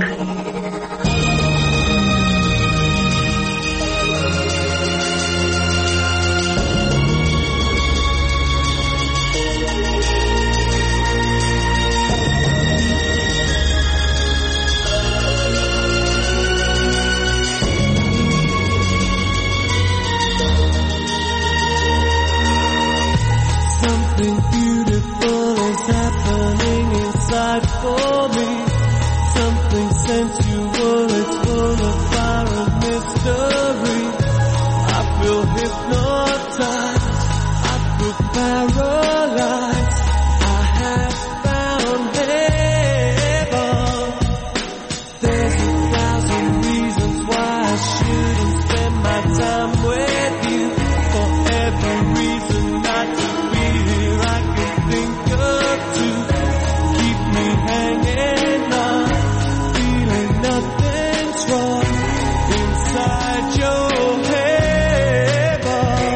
for me. Something sensual, it's full of fire and mystery. I feel hypnotized, I feel paralyzed. I have found heaven. There's a thousand reasons why I shouldn't spend my time with you. For every reason not to be here, I can think of two. Keep me hanging on, feeling nothing's wrong inside your heaven.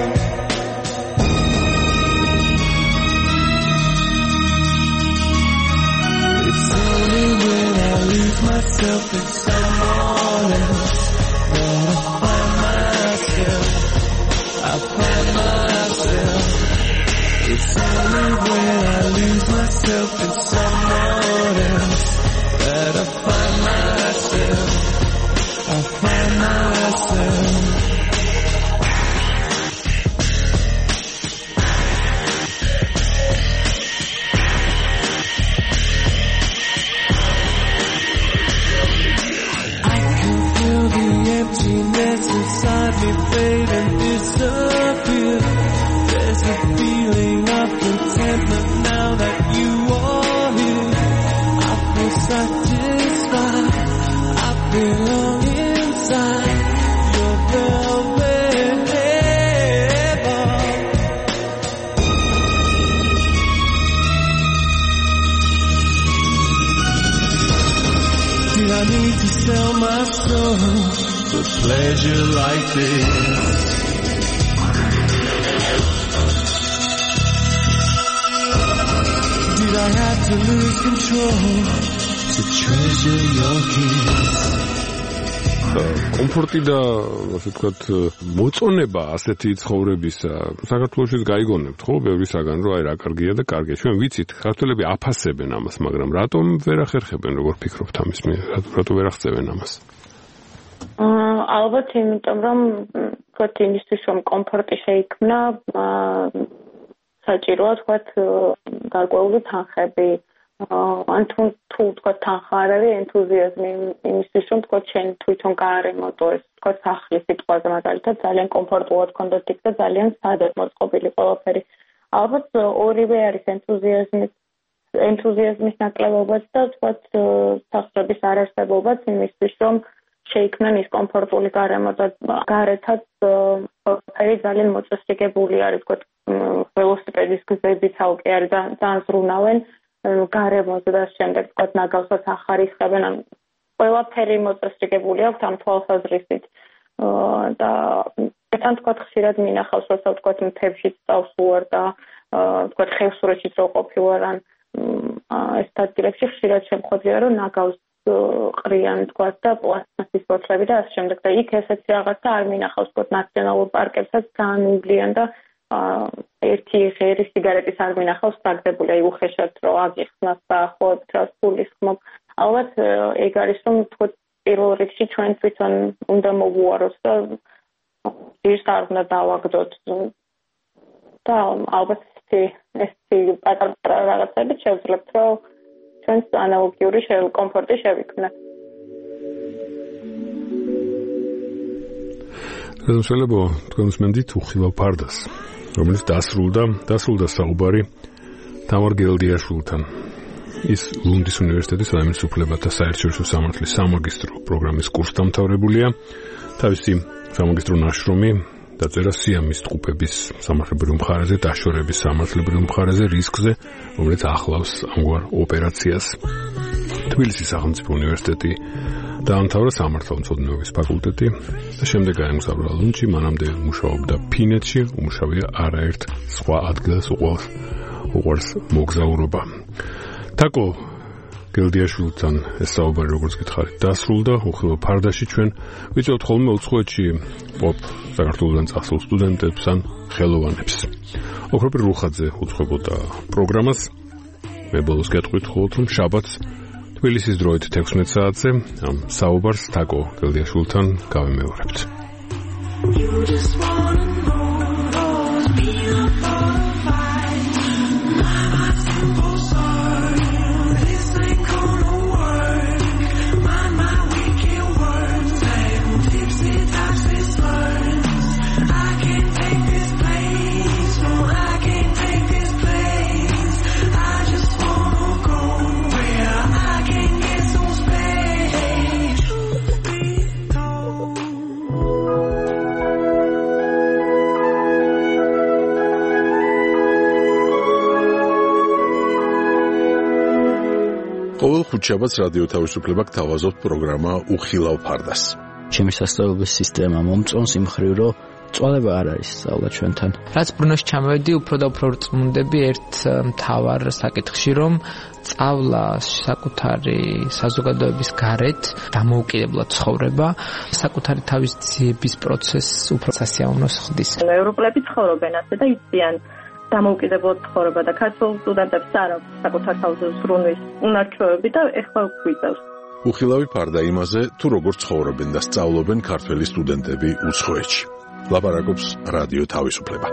It's only when I lose myself in someone else that I find myself. I find myself. It's only when I lose myself in someone else that I find myself. I find myself. I can feel the emptiness inside me fade and disappear. There's a feeling of contentment now that you are here. I feel satisfied, I belong inside your velvet heaven. Did I need to sell my soul for pleasure like this? Did I have to lose control to treasure your kiss? კომფორტი და ასე ვთქვათ მოწონება ასეთი ცხოვრებისა საქართველოშიც გაიგონებთ ხო ბევრისაგან რომ აი რა კარგია და კარგია ჩვენ ვიცით ქართველები აფასებენ ამას მაგრამ რატომ ვერ ახერხებენ როგორ ფიქრობთ ამის მიერ რატომ ვერ აღწევენ ამას აა ალბათ იმიტომ რომ ვთქვათ იმისთვის რომ კომფორტი შეიქმნა საჭიროა ვთქვათ გარკვეული თანხები ან თუ თუ ვთქვათ თანხა არ არის ენთუზიაზმი იმისთვის რომ ვთქვათ შენ თვითონ გაარემონტო ეს ვთქვათ სახლის სიტყვაზე მაგალითად ძალიან კომფორტულად გქონდეთ იქ და ძალიან სადად მოწყობილი ყველაფერი ალბათ ორივე არის ენთუზიაზმის ენთუზიაზმის ნაკლებობაც და ვთქვათ სახსრების არარსებობაც იმისთვის რომ შეიქმნან ის კომფორტული გარემო და გარეთაც ყველაფერი ძალიან მოწესრიგებული არის ვთქვათ ველოსიპედის გზები ცალკე არის და ძალიან ზრუნავენ გარემოზე და შემდეგ ვთქვათ ნაგავსაც ახარისხებენ ან ყველაფერი მოწესრიგებული აქვს ამ თვალსაზრისით და თან ვთქვათ ხშირად მინახავს როცა ვთქვათ მთებშიც წავს უარ და ვთქვათ ხევსურეთშიც რო ყოფილვარ ან ეს ადგილებში ხშირად შემხვდია რომ ნაგავს ყრიან ვთქვათ და პლასტმასის ბოთლები და ასე შემდეგ და იქ ესეც რაღაცა არ მინახავს ვთქვათ ნაციონალურ პარკებსაც ძალიან უვლიან და ერთი ღერი სიგარეტის არ მინახავს დაგდებული აი უხეშად რომ აგიხსნას და ახლობთ რა სულის ხმობ ალბათ ეგ არის რომ ვთქვათ პირველ რიგში ჩვენ თვითონ უნდა მოვუაროთ და ის არ უნდა დავაგდოთ და ალბათ ეს პატარა რაღაცები შევძლებთ რომ ჩვენს ანალოგიური კომფორტი შევიქმნათ რადგან შეიძლება თქვენს მენდით უხილავ ფარდას რომელიც დასრულდა დასრულდა საუბარი თამარ გელდიაშვილთან ის ლუნდის უნივერსიტეტის ადამიანის უფლებათა საერთაშორისო სამართლის სამაგისტრო პროგრამის კურსდამთავრებულია თავისი სამაგისტრო ნაშრომი დაწერა სიამის ტყუპების სამართლებრივ მხარეზე დაშორების სამართლებრივ მხარეზე რისკზე რომელიც ახლავს ამგვარ ოპერაციას თბილისის სახელმწიფო უნივერსიტეტი დაამთავრა სამართალმცოდნეობის ფაკულტეტი და შემდეგ გაემგზავრა ლუნდში მანამდე მუშაობდა ფინეთში უმუშავია არაერთ სხვა ადგილას უყურს უყურს მოგზაურობა თაკო გელდიაშვილთან ეს საუბარი როგორც გითხარით დასრულდა უხილო ფარდაში ჩვენ ვიწევთ ხოლმე უცხოეთში პოპ საქართველოსთან წასულ სტუდენტებს ან ხელოვანებს ოქროპირ რუხაძე უცხოებოდა პროგრამას მე ბოლოს გეტყვით ხოლმე რომ შაბათს თბილისის დროით თექვსმეტ საათზე ამ საუბარს თაკო გელდიაშვილთან გავიმეორებთ You just wanna know those being apart fight My heart's simple sorry This ain't cold ყოველ ხუთშაბათს რადიო თავისუფლება გთავაზობთ პროგრამა უხილავ ფარდას. ჩემი სასწავლებლების სისტემა მომწონს იმ მხრივ, რომ წვალება არ არის სწავლა ჩვენთან. რაც ბრუნოში ჩამოვედი, უფრო და უფრო წმუნდები ერთ მთავარ საკითხში, რომ სწავლა საკუთარი საზოგადოების გარეთ დამოუკიდებლად ცხოვრება, საკუთარი თავის ძიების პროცესს უფრო სასიამოვნოს ხდის. ევროპელები ცხოვრობენ ასე და იციან დამოუკიდებლად ცხოვრება და ქართულ სტუდენტებს არ აქვს საკუთარ თავზე ზრუნვის უნარჩვევები და ეხლა გვიწევს. უხილავი ფარდა იმაზე, თუ როგორ ცხოვრობენ და სწავლობენ ქართველი სტუდენტები უცხოეთში. ლაპარაკობს რადიო თავისუფლება.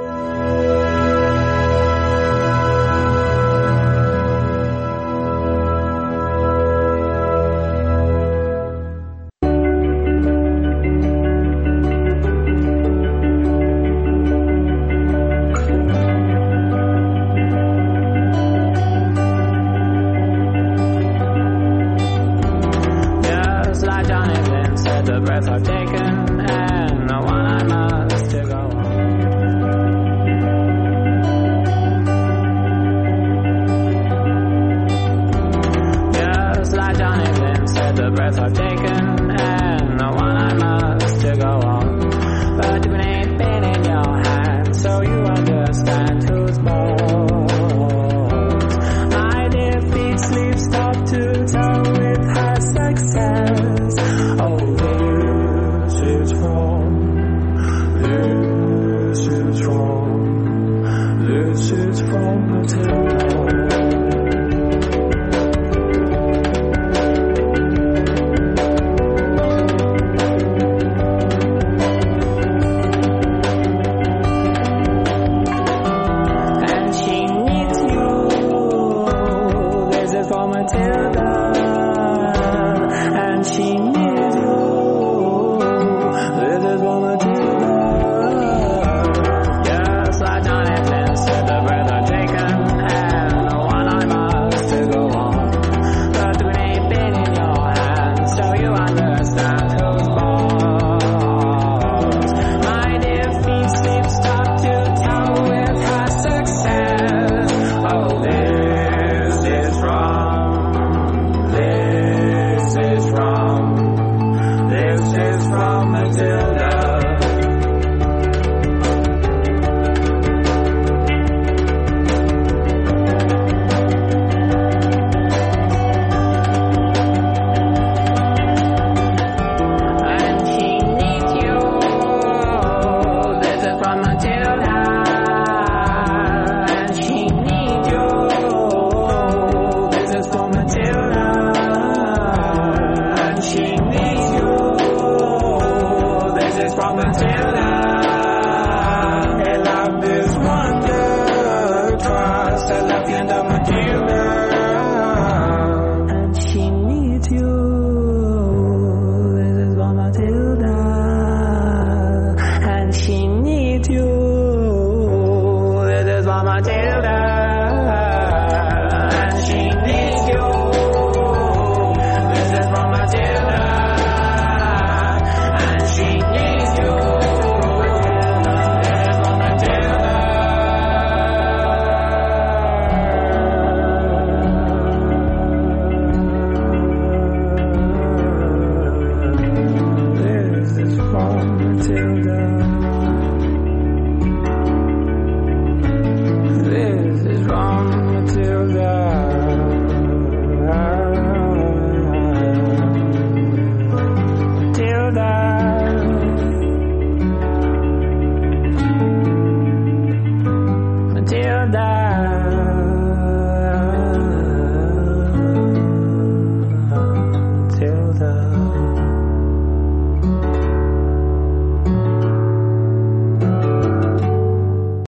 Matilda.